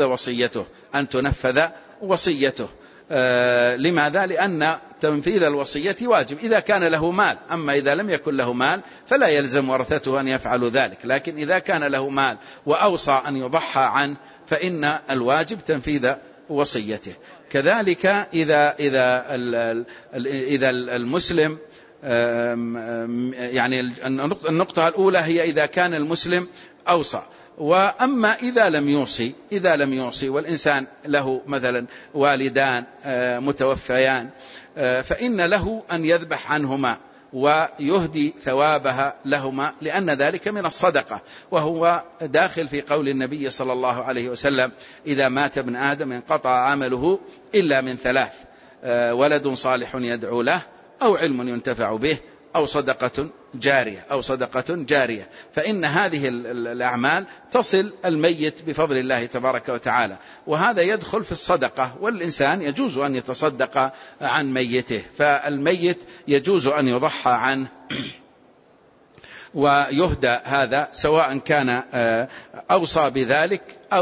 تنفذ وصيته. لماذا؟ لأن تنفيذ الوصية واجب إذا كان له مال. أما إذا لم يكن له مال فلا يلزم ورثته أن يفعلوا ذلك، لكن إذا كان له مال وأوصى أن يضحى عنه فإن الواجب تنفيذ وصيته. كذلك إذا المسلم يعني النقطة الأولى هي إذا كان المسلم أوصى. وأما إذا لم يوصي والإنسان له مثلا والدان متوفيان، فإن له أن يذبح عنهما ويهدي ثوابها لهما، لأن ذلك من الصدقة، وهو داخل في قول النبي صلى الله عليه وسلم: إذا مات ابن آدم انقطع عمله إلا من ثلاث: ولد صالح يدعو له، أو علم ينتفع به، أو صدقة جارية. فإن هذه الأعمال تصل الميت بفضل الله تبارك وتعالى، وهذا يدخل في الصدقة. والإنسان يجوز أن يتصدق عن ميته، فالميت يجوز أن يضحى عنه ويهدى هذا، سواء كان أوصى بذلك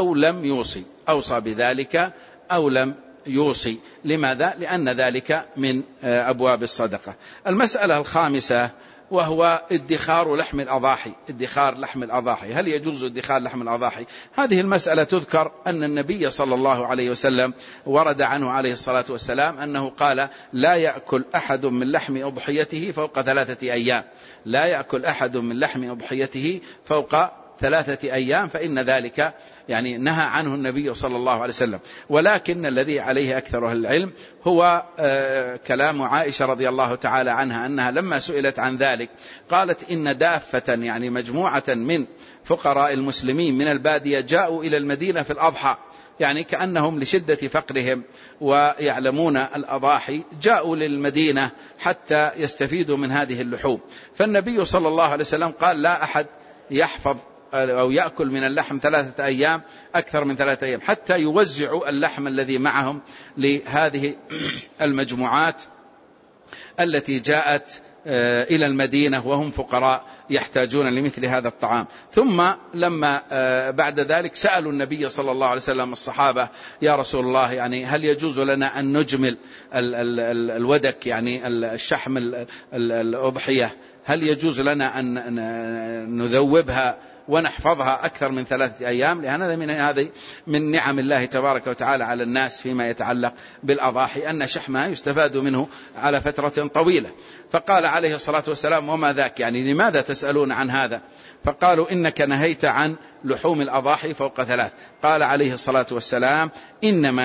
أو لم يوصي. لماذا؟ لأن ذلك من أبواب الصدقة. المسألة الخامسة وهو ادخار لحم الأضاحي. هل يجوز ادخار لحم الأضاحي؟ هذه المسألة تذكر أن النبي صلى الله عليه وسلم ورد عنه عليه الصلاة والسلام أنه قال: لا يأكل أحد من لحم أضحيته فوق 3 أيام. لا يأكل أحد من لحم أضحيته فوق 3 أيام، فإن ذلك يعني نهى عنه النبي صلى الله عليه وسلم. ولكن الذي عليه أكثر أهل العلم هو كلام عائشة رضي الله تعالى عنها، أنها لما سئلت عن ذلك قالت: إن دافة يعني مجموعة من فقراء المسلمين من البادية جاءوا إلى المدينة في الأضحى، يعني كأنهم لشدة فقرهم ويعلمون الأضاحي جاءوا للمدينة حتى يستفيدوا من هذه اللحوم. فالنبي صلى الله عليه وسلم قال: لا أحد يحفظ أو يأكل من اللحم 3 أيام أكثر من 3 أيام، حتى يوزعوا اللحم الذي معهم لهذه المجموعات التي جاءت إلى المدينة وهم فقراء يحتاجون لمثل هذا الطعام. ثم لما بعد ذلك سألوا النبي صلى الله عليه وسلم الصحابة: يا رسول الله، يعني هل يجوز لنا أن نجمل الودك، يعني الشحم الأضحية، هل يجوز لنا أن نذوبها ونحفظها أكثر من 3 أيام؟ لأن هذا من نعم الله تبارك وتعالى على الناس فيما يتعلق بالأضاحي، أن شحمها يستفاد منه على فترة طويلة. فقال عليه الصلاة والسلام: وما ذاك، يعني لماذا تسألون عن هذا؟ فقالوا: إنك نهيت عن لحوم الأضاحي فوق 3. قال عليه الصلاة والسلام: إنما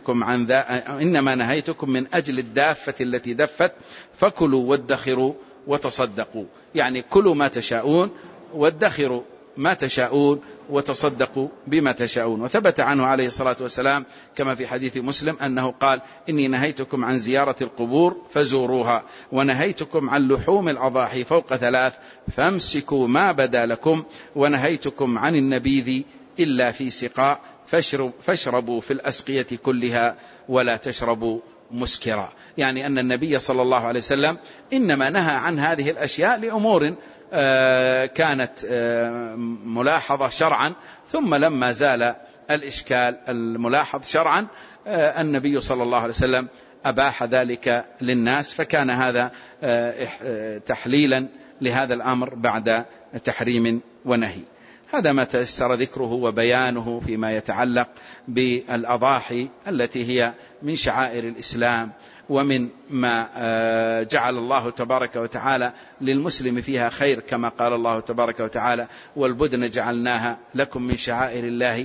نهيتكم من أجل الدافة التي دفت، فكلوا وادخروا وتصدقوا. يعني كلوا ما تشاءون، وادخروا ما تشاءون، وتصدقوا بما تشاءون. وثبت عنه عليه الصلاة والسلام كما في حديث مسلم أنه قال: إني نهيتكم عن زيارة القبور فزوروها، ونهيتكم عن لحوم الأضاحي فوق 3 فامسكوا ما بدا لكم، ونهيتكم عن النبيذ إلا في سقاء، فاشربوا في الأسقية كلها ولا تشربوا مسكرا. يعني أن النبي صلى الله عليه وسلم إنما نهى عن هذه الأشياء لأمور كانت ملاحظة شرعا، ثم لما زال الإشكال الملاحظ شرعا النبي صلى الله عليه وسلم أباح ذلك للناس، فكان هذا تحليلا لهذا الأمر بعد تحريم ونهي. هذا ما تيسر ذكره وبيانه فيما يتعلق بالأضاحي التي هي من شعائر الإسلام، ومن ما جعل الله تبارك وتعالى للمسلم فيها خير، كما قال الله تبارك وتعالى: والبدن جعلناها لكم من شعائر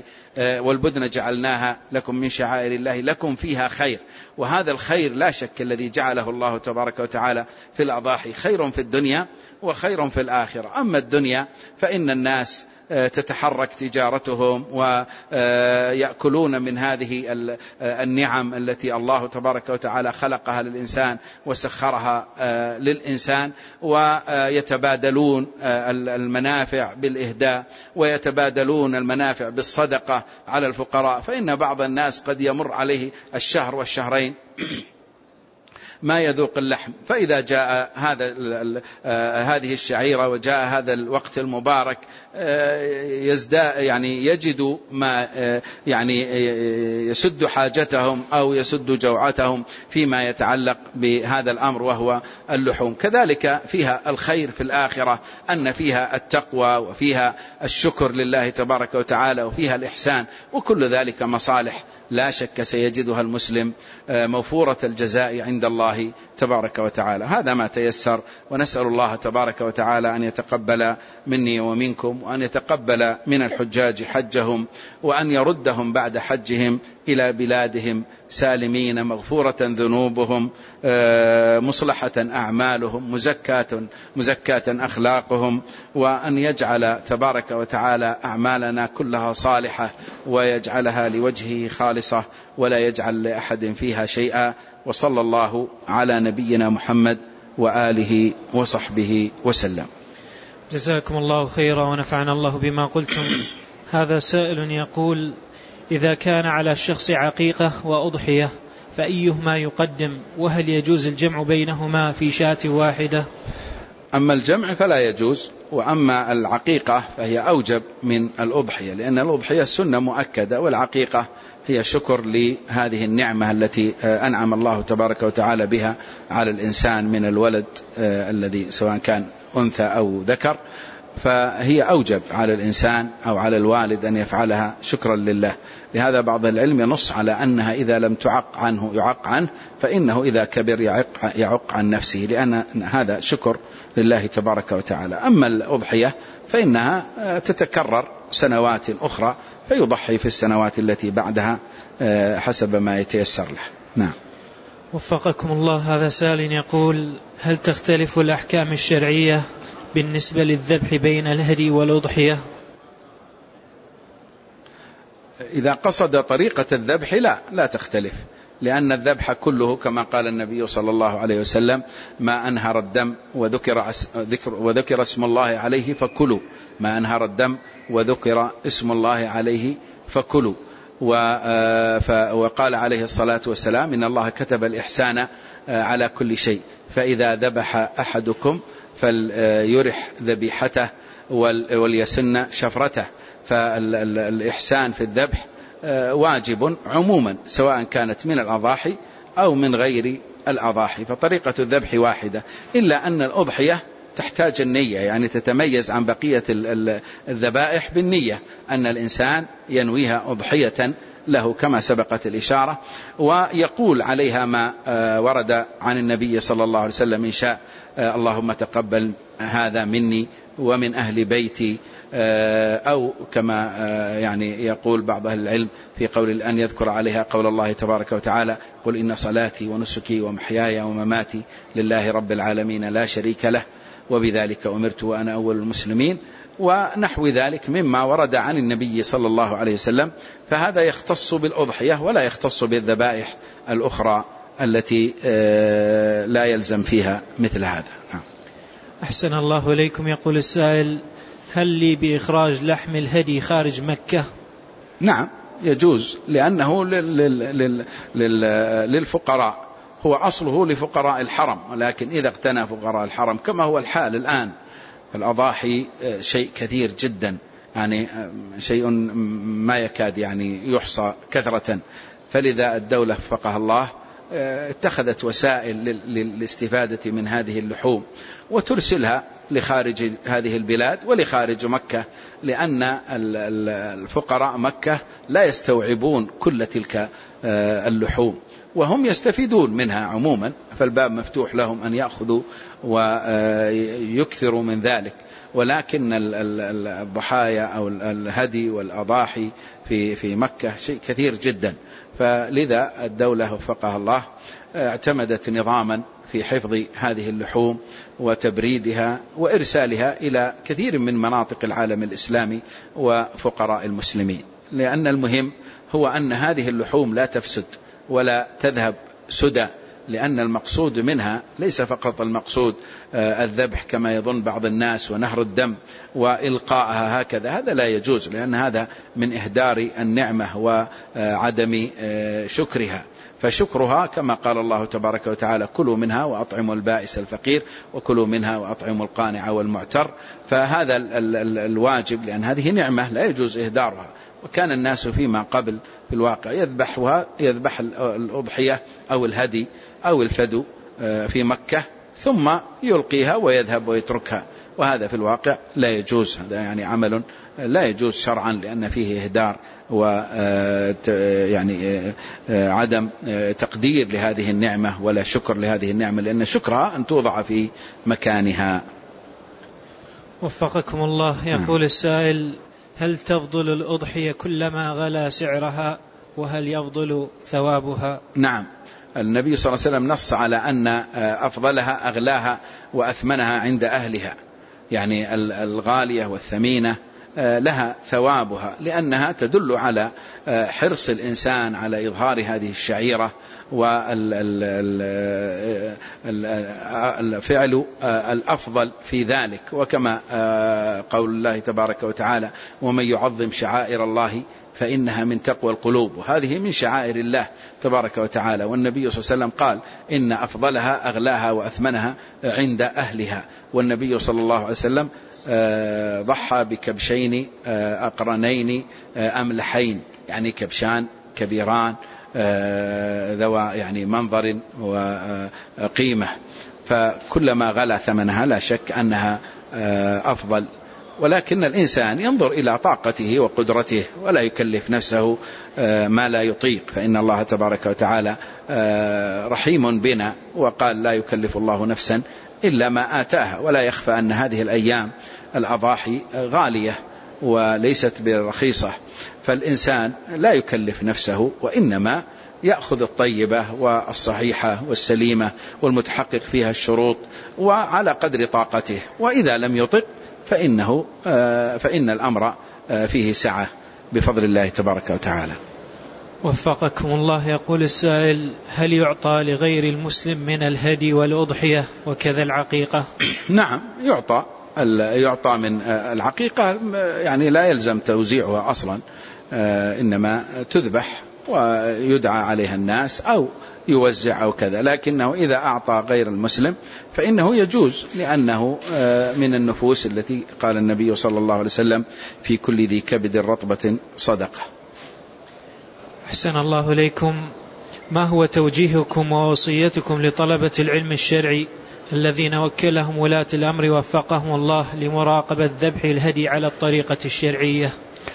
الله لكم فيها خير. وهذا الخير لا شك الذي جعله الله تبارك وتعالى في الأضاحي خير في الدنيا وخير في الآخرة. أما الدنيا فإن الناس تتحرك تجارتهم ويأكلون من هذه النعم التي الله تبارك وتعالى خلقها للإنسان وسخرها للإنسان، ويتبادلون المنافع بالإهداء، ويتبادلون المنافع بالصدقة على الفقراء. فإن بعض الناس قد يمر عليه الشهر والشهرين ما يذوق اللحم، فإذا جاء هذه الشعيرة وجاء هذا الوقت المبارك يعني يجد ما يعني يسد حاجتهم أو يسد جوعتهم فيما يتعلق بهذا الأمر وهو اللحوم. كذلك فيها الخير في الآخرة، أن فيها التقوى وفيها الشكر لله تبارك وتعالى وفيها الإحسان، وكل ذلك مصالح لا شك سيجدها المسلم موفورة الجزاء عند الله تبارك وتعالى. هذا ما تيسر، ونسأل الله تبارك وتعالى أن يتقبل مني ومنكم، وأن يتقبل من الحجاج حجهم، وأن يردهم بعد حجهم إلى بلادهم سالمين، مغفورة ذنوبهم، مصلحة أعمالهم، مزكاة أخلاقهم، وأن يجعل تبارك وتعالى أعمالنا كلها صالحة، ويجعلها لوجهه خالصة، ولا يجعل لأحد فيها شيئا. وصلى الله على نبينا محمد وآله وصحبه وسلم. جزاكم الله خيرا ونفعنا الله بما قلتم. هذا سائل يقول: إذا كان على الشخص عقيقة وأضحية فأيهما يقدم؟ وهل يجوز الجمع بينهما في شاة واحدة؟ أما الجمع فلا يجوز، وأما العقيقة فهي أوجب من الأضحية، لأن الأضحية سنة مؤكدة، والعقيقة هي شكر لهذه النعمة التي أنعم الله تبارك وتعالى بها على الإنسان من الولد الذي سواء كان أنثى أو ذكر، فهي أوجب على الإنسان أو على الوالد أن يفعلها شكرا لله. لهذا بعض العلم ينص على أنها إذا لم يعق عنه فإنه إذا كبر يعق عن نفسه، لأن هذا شكر لله تبارك وتعالى. أما الأضحية فإنها تتكرر سنوات أخرى، فيضحي في السنوات التي بعدها حسب ما يتيسر له. نعم. وفقكم الله. هذا سائل يقول: هل تختلف الأحكام الشرعية بالنسبة للذبح بين الهدي والأضحية؟ إذا قصد طريقة الذبح لا تختلف، لأن الذبح كله كما قال النبي صلى الله عليه وسلم: ما أنهر الدم وذكر اسم الله عليه فكلوا، ما أنهر الدم وذكر اسم الله عليه فكلوا. وقال عليه الصلاة والسلام: إن الله كتب الإحسان على كل شيء، فإذا ذبح أحدكم فليرح ذبيحته وليسن شفرته. فالإحسان في الذبح واجب عموما، سواء كانت من الأضاحي أو من غير الأضاحي، فطريقة الذبح واحدة، إلا أن الأضحية تحتاج النية، يعني تتميز عن بقية الذبائح بالنية، أن الإنسان ينويها أضحية له كما سبقت الإشارة، ويقول عليها ما ورد عن النبي صلى الله عليه وسلم: إن شاء اللهم تقبل هذا مني ومن أهل بيتي، أو كما يعني يقول بعض أهل العلم في قول أن يذكر عليها قول الله تبارك وتعالى: قل إن صلاتي ونسكي ومحياي ومماتي لله رب العالمين لا شريك له وبذلك أمرت وأنا أول المسلمين، ونحو ذلك مما ورد عن النبي صلى الله عليه وسلم. فهذا يختص بالأضحية ولا يختص بالذبائح الأخرى التي لا يلزم فيها مثل هذا. أحسن الله إليكم. يقول السائل: هل لي بإخراج لحم الهدي خارج مكة؟ نعم يجوز، لأنه للفقراء، هو أصله لفقراء الحرم، ولكن إذا اقتنى فقراء الحرم كما هو الحال الآن، الأضاحي شيء كثير جدا، يعني شيء ما يكاد يعني يحصى كثرة، فلذا الدولة وفقها الله اتخذت وسائل للاستفادة من هذه اللحوم وترسلها لخارج هذه البلاد ولخارج مكة، لأن الفقراء مكة لا يستوعبون كل تلك اللحوم، وهم يستفيدون منها عموما، فالباب مفتوح لهم أن يأخذوا ويكثروا من ذلك. ولكن الضحايا أو الهدي والأضاحي في مكة شيء كثير جدا، فلذا الدولة وفقها الله اعتمدت نظاما في حفظ هذه اللحوم وتبريدها وإرسالها إلى كثير من مناطق العالم الإسلامي وفقراء المسلمين، لأن المهم هو أن هذه اللحوم لا تفسد ولا تذهب سدى، لأن المقصود منها ليس فقط المقصود الذبح كما يظن بعض الناس ونهر الدم وإلقاءها هكذا، هذا لا يجوز، لأن هذا من إهدار النعمة وعدم شكرها. فشكرها كما قال الله تبارك وتعالى: كلوا منها وأطعموا البائس الفقير وكلوا منها وأطعموا القانع والمعتر. فهذا الواجب، لأن هذه نعمة لا يجوز إهدارها. وكان الناس فيما قبل في الواقع يذبح الأضحية أو الهدي أو الفدو في مكة ثم يلقيها ويذهب ويتركها، وهذا في الواقع لا يجوز، هذا يعني عمل لا يجوز شرعا، لأن فيه إهدار ويعني عدم تقدير لهذه النعمة ولا شكر لهذه النعمة، لأن شكرها أن توضع في مكانها. وفقكم الله. يقول السائل: هل تفضل الأضحية كلما غلا سعرها، وهل يفضل ثوابها؟ نعم، النبي صلى الله عليه وسلم نص على أن أفضلها أغلاها وأثمنها عند أهلها، يعني الغالية والثمينة لها ثوابها، لأنها تدل على حرص الإنسان على إظهار هذه الشعيرة والفعل الأفضل في ذلك. وكما قول الله تبارك وتعالى: ومن يعظم شعائر الله فإنها من تقوى القلوب، وهذه من شعائر الله تبارك وتعالى. والنبي صلى الله عليه وسلم قال: إن أفضلها أغلاها وأثمنها عند أهلها. والنبي صلى الله عليه وسلم ضحى بكبشين أقرنين أملحين، يعني كبشان كبيران ذوى يعني منظر وقيمة، فكلما غلا ثمنها لا شك أنها أفضل. ولكن الإنسان ينظر إلى طاقته وقدرته ولا يكلف نفسه ما لا يطيق، فإن الله تبارك وتعالى رحيم بنا، وقال: لا يكلف الله نفسا إلا ما آتاها. ولا يخفى أن هذه الأيام الأضاحي غالية وليست برخيصة، فالإنسان لا يكلف نفسه، وإنما يأخذ الطيبة والصحيحة والسليمة والمتحقق فيها الشروط وعلى قدر طاقته، وإذا لم يطق فإن الأمر فيه سعة بفضل الله تبارك وتعالى. وفقكم الله. يقول السائل: هل يعطى لغير المسلم من الهدي والأضحية وكذا العقيقة؟ نعم، يعطى من العقيقة، يعني لا يلزم توزيعها أصلا، إنما تذبح ويدعى عليها الناس أو يوزع أو كذا، لكنه إذا أعطى غير المسلم فإنه يجوز، لأنه من النفوس التي قال النبي صلى الله عليه وسلم: في كل ذي كبد رطبة صدقة. أحسن الله إليكم. ما هو توجيهكم ووصيتكم لطلبة العلم الشرعي الذين وكلهم ولاة الأمر وفقهم الله لمراقبة ذبح الهدي على الطريقة الشرعية؟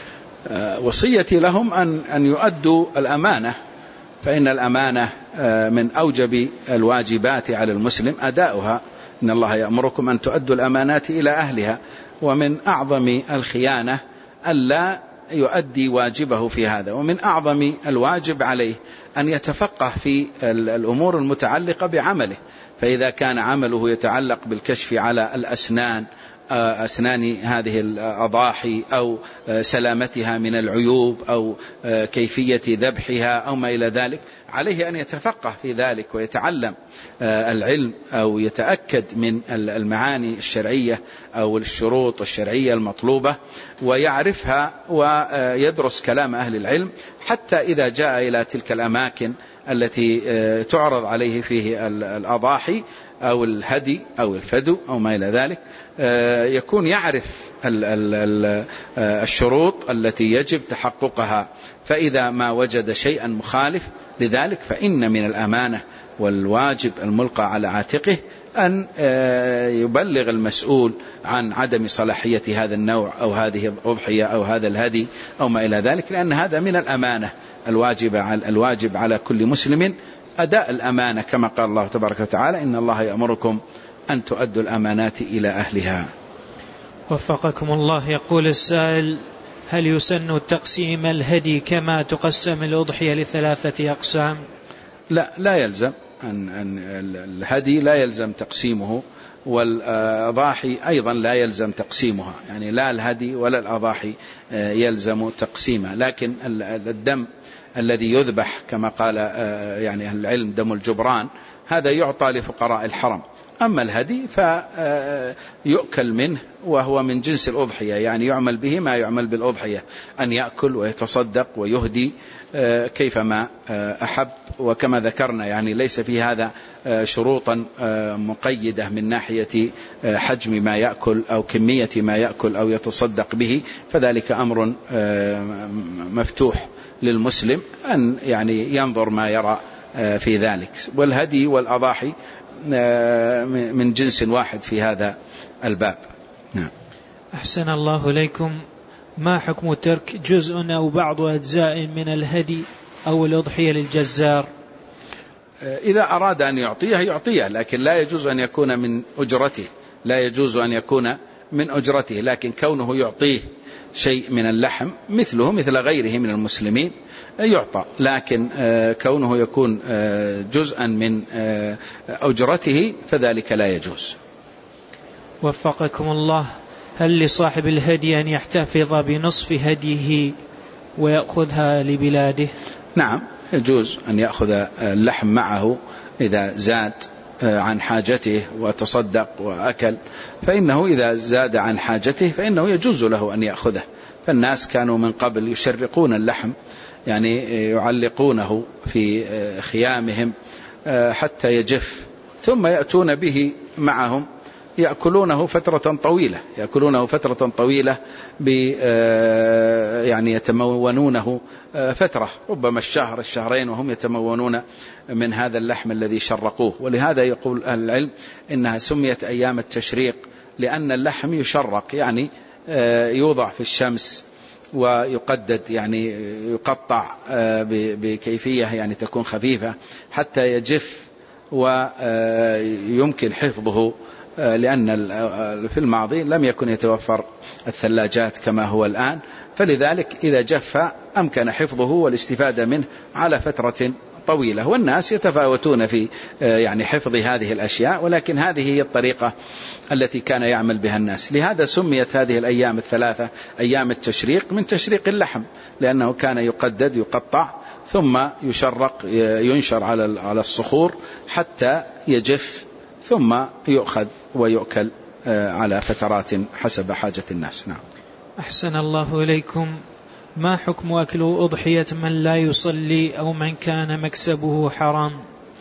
وصيتي لهم أن يؤدوا الأمانة، فإن الأمانة من أوجب الواجبات على المسلم أداؤها. إن الله يأمركم أن تؤدوا الأمانات إلى أهلها، ومن أعظم الخيانة ألا يؤدي واجبه في هذا، ومن أعظم الواجب عليه أن يتفقه في الأمور المتعلقة بعمله. فإذا كان عمله يتعلق بالكشف على أسنان هذه الأضاحي أو سلامتها من العيوب أو كيفية ذبحها أو ما إلى ذلك، عليه أن يتفقه في ذلك ويتعلم العلم أو يتأكد من المعاني الشرعية أو الشروط الشرعية المطلوبة ويعرفها، ويدرس كلام أهل العلم، حتى إذا جاء إلى تلك الأماكن التي تعرض عليه فيه الأضاحي أو الهدي أو الفدو أو ما إلى ذلك، يكون يعرف الشروط التي يجب تحققها. فإذا ما وجد شيئا مخالف لذلك فإن من الأمانة والواجب الملقى على عاتقه أن يبلغ المسؤول عن عدم صلاحية هذا النوع أو هذه الأضحية أو هذا الهدي أو ما إلى ذلك، لأن هذا من الأمانة الواجب على كل مسلم أداء الأمانة، كما قال الله تبارك وتعالى: إن الله يأمركم أن تؤدوا الأمانات إلى أهلها. وفقكم الله. يقول السائل: هل يسن تقسيم الهدي كما تقسم الأضحية ل3 أقسام؟ لا يلزم الهدي لا يلزم تقسيمه، والأضاحي أيضا لا يلزم تقسيمها، يعني لا الهدي ولا الأضاحي يلزم تقسيمها. لكن الدم الذي يذبح كما قال يعني أهل العلم دم الجبران، هذا يعطى لفقراء الحرم. أما الهدي فيؤكل منه وهو من جنس الأضحية، يعني يعمل به ما يعمل بالأضحية، أن يأكل ويتصدق ويهدي كيفما أحب. وكما ذكرنا يعني ليس في هذا شروطا مقيدة من ناحية حجم ما يأكل أو كمية ما يأكل أو يتصدق به، فذلك أمر مفتوح للمسلم أن يعني ينظر ما يرى في ذلك. والهدي والأضاحي من جنس واحد في هذا الباب. نعم. أحسن الله إليكم. ما حكم ترك جزء أو بعض أجزاء من الهدي أو الأضحية للجزار؟ إذا أراد أن يعطيه، لكن لا يجوز أن يكون من أجرته، لا يجوز أن يكون من أجرته، لكن كونه يعطيه شيء من اللحم مثله مثل غيره من المسلمين يعطى، لكن كونه يكون جزءا من أجرته فذلك لا يجوز. وفقكم الله. هل لصاحب الهدي أن يحتفظ بنصف هديه ويأخذها لبلاده؟ نعم، يجوز أن يأخذ اللحم معه إذا زاد عن حاجته وتصدق وأكل، فإنه إذا زاد عن حاجته فإنه يجوز له أن يأخذه. فالناس كانوا من قبل يشرقون اللحم، يعني يعلقونه في خيامهم حتى يجف، ثم يأتون به معهم يأكلونه فترة طويلة، يعني يتمونونه فترة ربما الشهر الشهرين وهم يتمونون من هذا اللحم الذي شرقوه. ولهذا يقول أهل العلم إنها سميت أيام التشريق، لأن اللحم يشرق، يعني يوضع في الشمس ويقدد، يعني يقطع بكيفية يعني تكون خفيفة حتى يجف ويمكن حفظه، لأن في الماضي لم يكن يتوفر الثلاجات كما هو الآن، فلذلك إذا جف أمكن حفظه والاستفادة منه على فترة طويلة. والناس يتفاوتون في يعني حفظ هذه الأشياء، ولكن هذه هي الطريقة التي كان يعمل بها الناس. لهذا سميت هذه الأيام الثلاثة أيام التشريق من تشريق اللحم، لأنه كان يقدد يقطع ثم ينشر على الصخور حتى يجف، ثم يؤخذ ويؤكل على فترات حسب حاجة الناس. نعم. أحسن الله إليكم. ما حكم أكل أضحية من لا يصلي أو من كان مكسبه حرام؟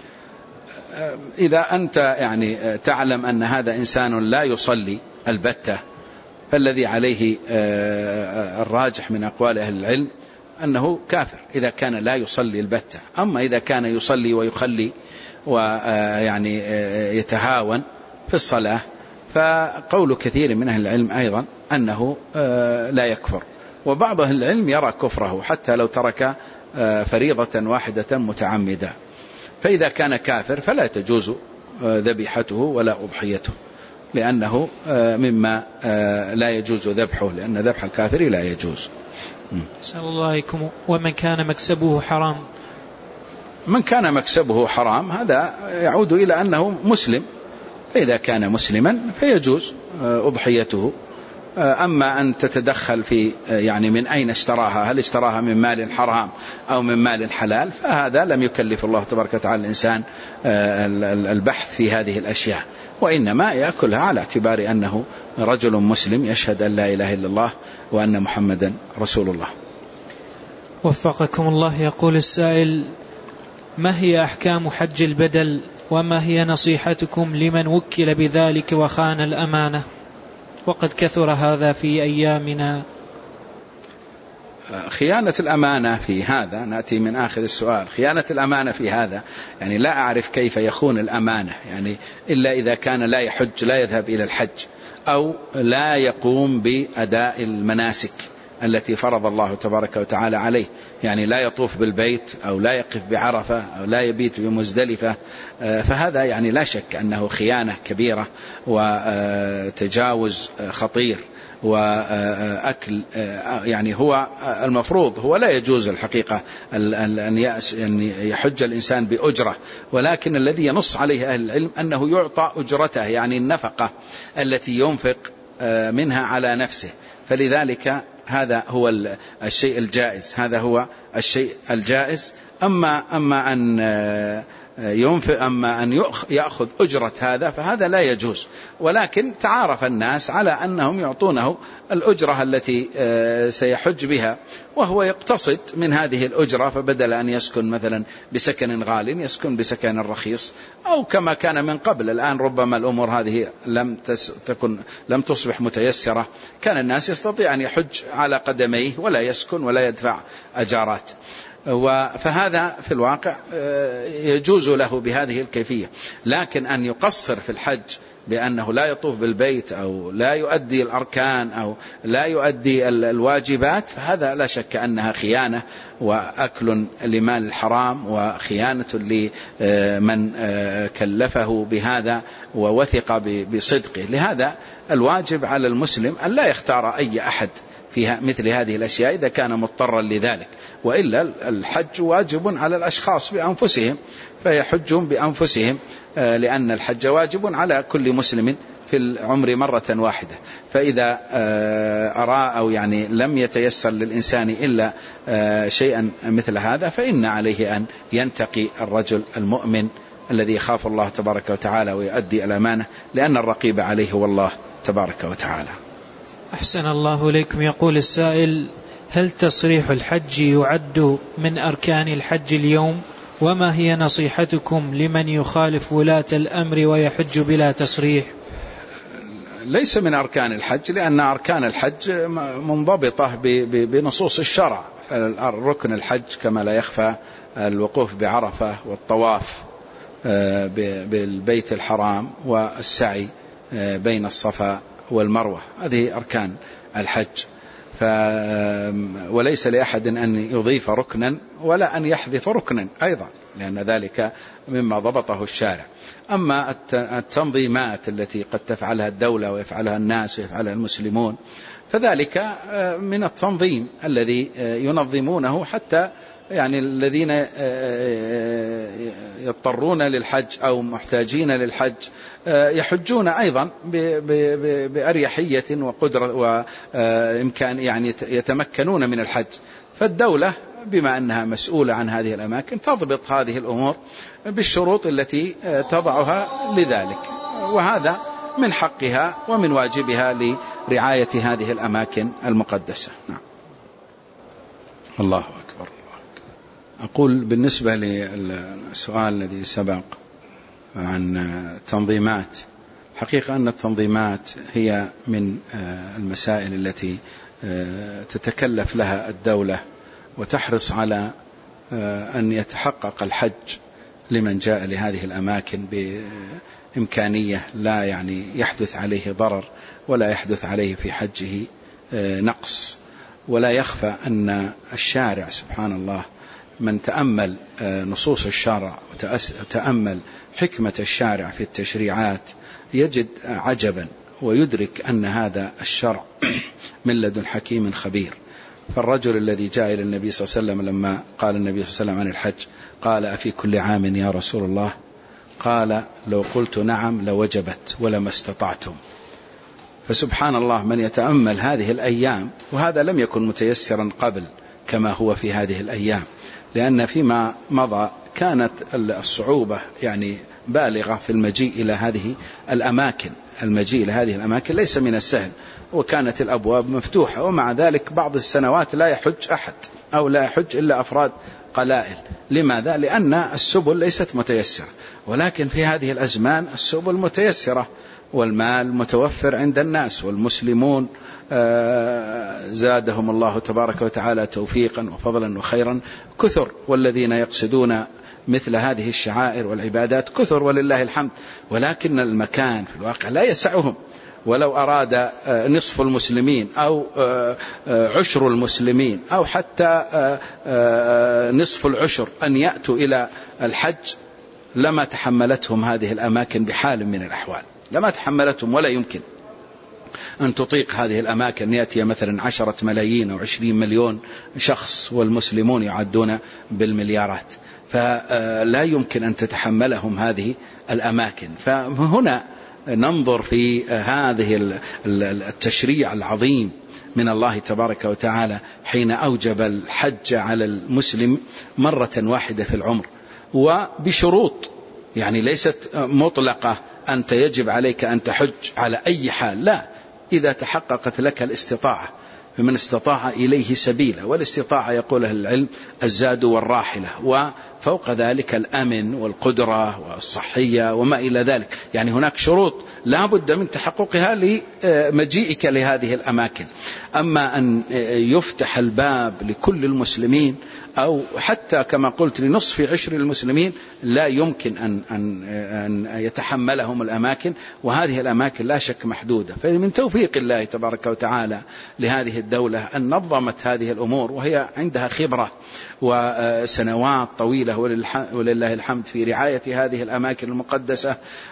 إذا أنت يعني تعلم أن هذا إنسان لا يصلي البتة، فالذي عليه الراجح من أقوال أهل العلم أنه كافر إذا كان لا يصلي البتة. أما إذا كان يصلي ويخلي ويعني يتهاون في الصلاة، فقول كثير من أهل العلم أيضا أنه لا يكفر، وبعض أهل العلم يرى كفره حتى لو ترك فريضة واحدة متعمدا. فإذا كان كافر فلا تجوز ذبيحته ولا أضحيته، لأنه مما لا يجوز ذبحه، لأن ذبح الكافر لا يجوز. أسأل الله عليكم. ومن كان مكسبه حرام؟ من كان مكسبه حرام هذا يعود إلى أنه مسلم، فإذا كان مسلما فيجوز أضحيته. أما أن تتدخل في يعني من أين اشتراها، هل اشتراها من مال حرام أو من مال حلال، فهذا لم يكلف الله تبارك وتعالى الإنسان البحث في هذه الأشياء، وإنما يأكلها على اعتبار أنه رجل مسلم يشهد أن لا إله إلا الله وأن محمدا رسول الله. وفقكم الله. يقول السائل: ما هي أحكام حج البدل، وما هي نصيحتكم لمن وكل بذلك وخان الأمانة، وقد كثر هذا في أيامنا؟ خيانة الأمانة في هذا، نأتي من آخر السؤال. خيانة الأمانة في هذا يعني لا أعرف كيف يخون الأمانة، يعني إلا إذا كان لا يحج، لا يذهب إلى الحج، أو لا يقوم بأداء المناسك التي فرض الله تبارك وتعالى عليه، يعني لا يطوف بالبيت أو لا يقف بعرفة أو لا يبيت بمزدلفة، فهذا يعني لا شك أنه خيانة كبيرة وتجاوز خطير وأكل. يعني هو المفروض هو لا يجوز الحقيقة أن يحج الإنسان بأجرة، ولكن الذي ينص عليه أهل العلم أنه يعطى أجرته، يعني النفقة التي ينفق منها على نفسه. فلذلك هذا هو الشيء الجائز، هذا هو الشيء الجائز. أما أن ينفق، أما أن يأخذ أجرة هذا فهذا لا يجوز. ولكن تعارف الناس على أنهم يعطونه الأجرة التي سيحج بها، وهو يقتصد من هذه الأجرة، فبدل أن يسكن مثلا بسكن غال يسكن بسكن رخيص، أو كما كان من قبل. الآن ربما الأمور هذه لم تصبح متيسرة، كان الناس يستطيع أن يحج على قدميه ولا يسكن ولا يدفع أجارات، فهذا في الواقع يجوز له بهذه الكيفية. لكن أن يقصر في الحج بأنه لا يطوف بالبيت أو لا يؤدي الأركان أو لا يؤدي الواجبات، فهذا لا شك أنها خيانة وأكل لمال الحرام وخيانة لمن كلفه بهذا ووثق بصدقه. لهذا الواجب على المسلم أن لا يختار أي أحد فيها مثل هذه الأشياء إذا كان مضطرا لذلك، وإلا الحج واجب على الأشخاص بأنفسهم فيحجون بأنفسهم، لأن الحج واجب على كل مسلم في العمر مرة واحدة. فإذا أرى أو يعني لم يتيسر للإنسان إلا شيئا مثل هذا فإن عليه أن ينتقي الرجل المؤمن الذي يخاف الله تبارك وتعالى ويؤدي الأمانة، لأن الرقيب عليه هو الله تبارك وتعالى. أحسن الله إليكم. يقول السائل: هل تصريح الحج يعد من أركان الحج اليوم؟ وما هي نصيحتكم لمن يخالف ولاة الأمر ويحج بلا تصريح؟ ليس من أركان الحج، لأن أركان الحج منضبطة بنصوص الشرع. الركن الحج كما لا يخفى الوقوف بعرفة والطواف بالبيت الحرام والسعي بين الصفا والمروة، هذه أركان الحج. وليس لأحد أن يضيف ركنا ولا أن يحذف ركنا أيضا، لأن ذلك مما ضبطه الشارع. أما التنظيمات التي قد تفعلها الدولة ويفعلها الناس ويفعلها المسلمون فذلك من التنظيم الذي ينظمونه حتى يعني الذين يضطرون للحج أو محتاجين للحج يحجون أيضا بأريحية وقدرة وإمكان، يعني يتمكنون من الحج. فالدولة بما أنها مسؤولة عن هذه الأماكن تضبط هذه الأمور بالشروط التي تضعها لذلك، وهذا من حقها ومن واجبها لرعاية هذه الأماكن المقدسة. نعم. الله أكبر. أقول بالنسبة للسؤال الذي سبق عن تنظيمات، حقيقة أن التنظيمات هي من المسائل التي تتكلف لها الدولة وتحرص على أن يتحقق الحج لمن جاء لهذه الأماكن بإمكانية لا يعني يحدث عليه ضرر ولا يحدث عليه في حجه نقص. ولا يخفى أن الشارع سبحان الله من تأمل نصوص الشرع وتأمل حكمة الشارع في التشريعات يجد عجبا ويدرك أن هذا الشرع من لدن حكيم خبير. فالرجل الذي جاء إلى النبي صلى الله عليه وسلم لما قال النبي صلى الله عليه وسلم عن الحج قال: أفي كل عام يا رسول الله؟ قال: لو قلت نعم لوجبت ولما استطعتم. فسبحان الله من يتأمل هذه الأيام، وهذا لم يكن متيسرا قبل كما هو في هذه الأيام، لأن فيما مضى كانت الصعوبة يعني بالغة في المجيء إلى هذه الأماكن. المجيء إلى هذه الأماكن ليس من السهل، وكانت الأبواب مفتوحة، ومع ذلك بعض السنوات لا يحج أحد أو لا يحج إلا أفراد قلائل. لماذا؟ لأن السبل ليست متيسرة. ولكن في هذه الأزمان السبل متيسرة والمال متوفر عند الناس، والمسلمون زادهم الله تبارك وتعالى توفيقا وفضلا وخيرا كثر، والذين يقصدون مثل هذه الشعائر والعبادات كثر ولله الحمد. ولكن المكان في الواقع لا يسعهم، ولو أراد نصف المسلمين أو عشر المسلمين أو حتى نصف العشر أن يأتوا إلى الحج لما تحملتهم هذه الأماكن بحال من الأحوال، لما تحملتهم، ولا يمكن أن تطيق هذه الأماكن. يأتي مثلا 10 ملايين أو 20 مليون شخص والمسلمون يعدون بالمليارات، فلا يمكن أن تتحملهم هذه الأماكن. فهنا ننظر في هذه التشريع العظيم من الله تبارك وتعالى حين أوجب الحج على المسلم مرة واحدة في العمر، وبشروط يعني ليست مطلقة أنت يجب عليك أن تحج على أي حال، لا، إذا تحققت لك الاستطاعة فمن استطاع إليه سبيلا. والاستطاعة يقول أهل العلم الزاد والراحلة، وفوق ذلك الأمن والقدرة والصحية وما إلى ذلك. يعني هناك شروط لا بد من تحققها لمجيئك لهذه الأماكن. أما أن يفتح الباب لكل المسلمين أو حتى كما قلت لنصف عشر المسلمين، لا يمكن أن يتحملهم الأماكن، وهذه الأماكن لا شك محدودة. فمن توفيق الله تبارك وتعالى لهذه الدولة أن نظمت هذه الأمور، وهي عندها خبرة وسنوات طويلة ولله الحمد في رعاية هذه الأماكن المقدسة،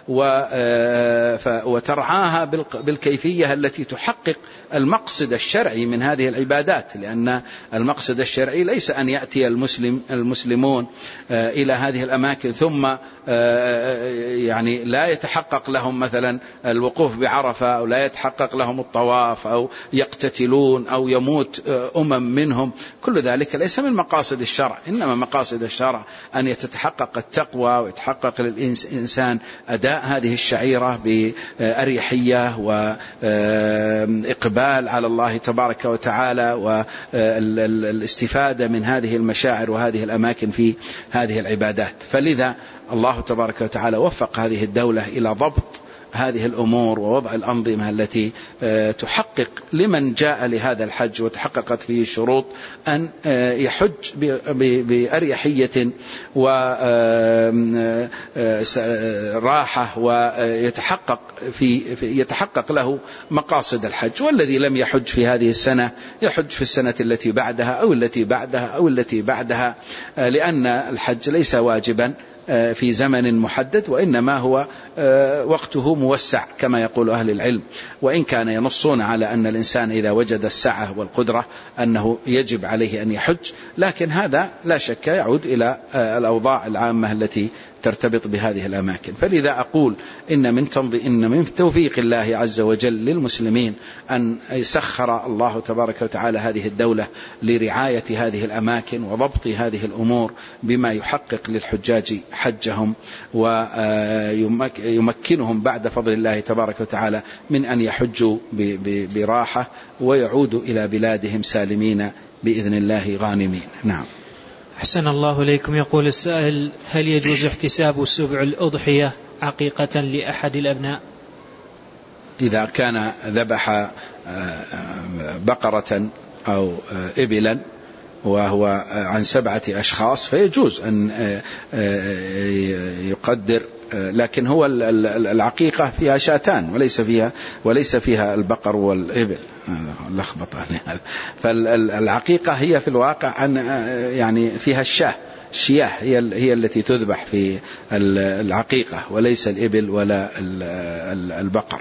وترعاها بالكيفية التي تحقق المقصد الشرعي من هذه العبادات. لأن المقصد الشرعي ليس أن يأتي المسلمون إلى هذه الأماكن ثم يعني لا يتحقق لهم مثلا الوقوف بعرفة، أو لا يتحقق لهم الطواف، أو يقتتلون أو يموت منهم. كل ذلك ليس من مقاصد الشرع. إنما مقاصد الشرع أن يتحقق التقوى ويتحقق للإنسان أداء هذه الشعيرة بأريحية وإقبال على الله تبارك وتعالى، والاستفادة من هذه المشاعر وهذه الأماكن في هذه العبادات. فلذا الله تبارك وتعالى وفق هذه الدولة إلى ضبط هذه الأمور ووضع الأنظمة التي تحقق لمن جاء لهذا الحج وتحققت فيه الشروط أن يحج بأريحية وراحة، ويتحقق له مقاصد الحج. والذي لم يحج في هذه السنة يحج في السنة التي بعدها أو التي بعدها أو التي بعدها، لأن الحج ليس واجبا في زمن محدد، وإنما هو وقته موسع كما يقول أهل العلم. وإن كان ينصون على أن الإنسان إذا وجد السعة والقدرة أنه يجب عليه أن يحج، لكن هذا لا شك يعود إلى الأوضاع العامة التي ترتبط بهذه الأماكن. فلذا أقول إن من توفيق الله عز وجل للمسلمين أن يسخر الله تبارك وتعالى هذه الدولة لرعاية هذه الأماكن وضبط هذه الأمور بما يحقق للحجاج حجهم، ويمكنهم بعد فضل الله تبارك وتعالى من أن يحجوا براحة ويعودوا إلى بلادهم سالمين بإذن الله غانمين. نعم. أحسن الله إليكم. يقول السائل: هل يجوز احتساب سبع الأضحية عقيقة لأحد الأبناء؟ إذا كان ذبح بقرة أو إبلا وهو عن 7 أشخاص فيجوز أن يقدر، لكن هو العقيقة فيها شاتان وليس فيها البقر والإبل، لخبطة هذا. فالعقيقة هي في الواقع يعني فيها الشياه هي التي تذبح في العقيقة، وليس الإبل ولا البقر.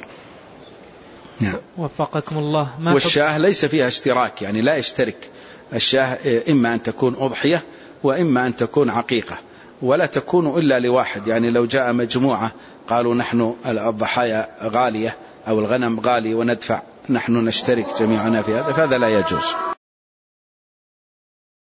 وفقكم الله. والشاه ليس فيها اشتراك، يعني لا يشترك الشاه، إما أن تكون أضحية وإما أن تكون عقيقة، ولا تكون إلا لواحد. يعني لو جاء مجموعة قالوا نحن الضحايا غالية أو الغنم غالي وندفع، نحن نشترك جميعنا في هذا، فهذا لا يجوز.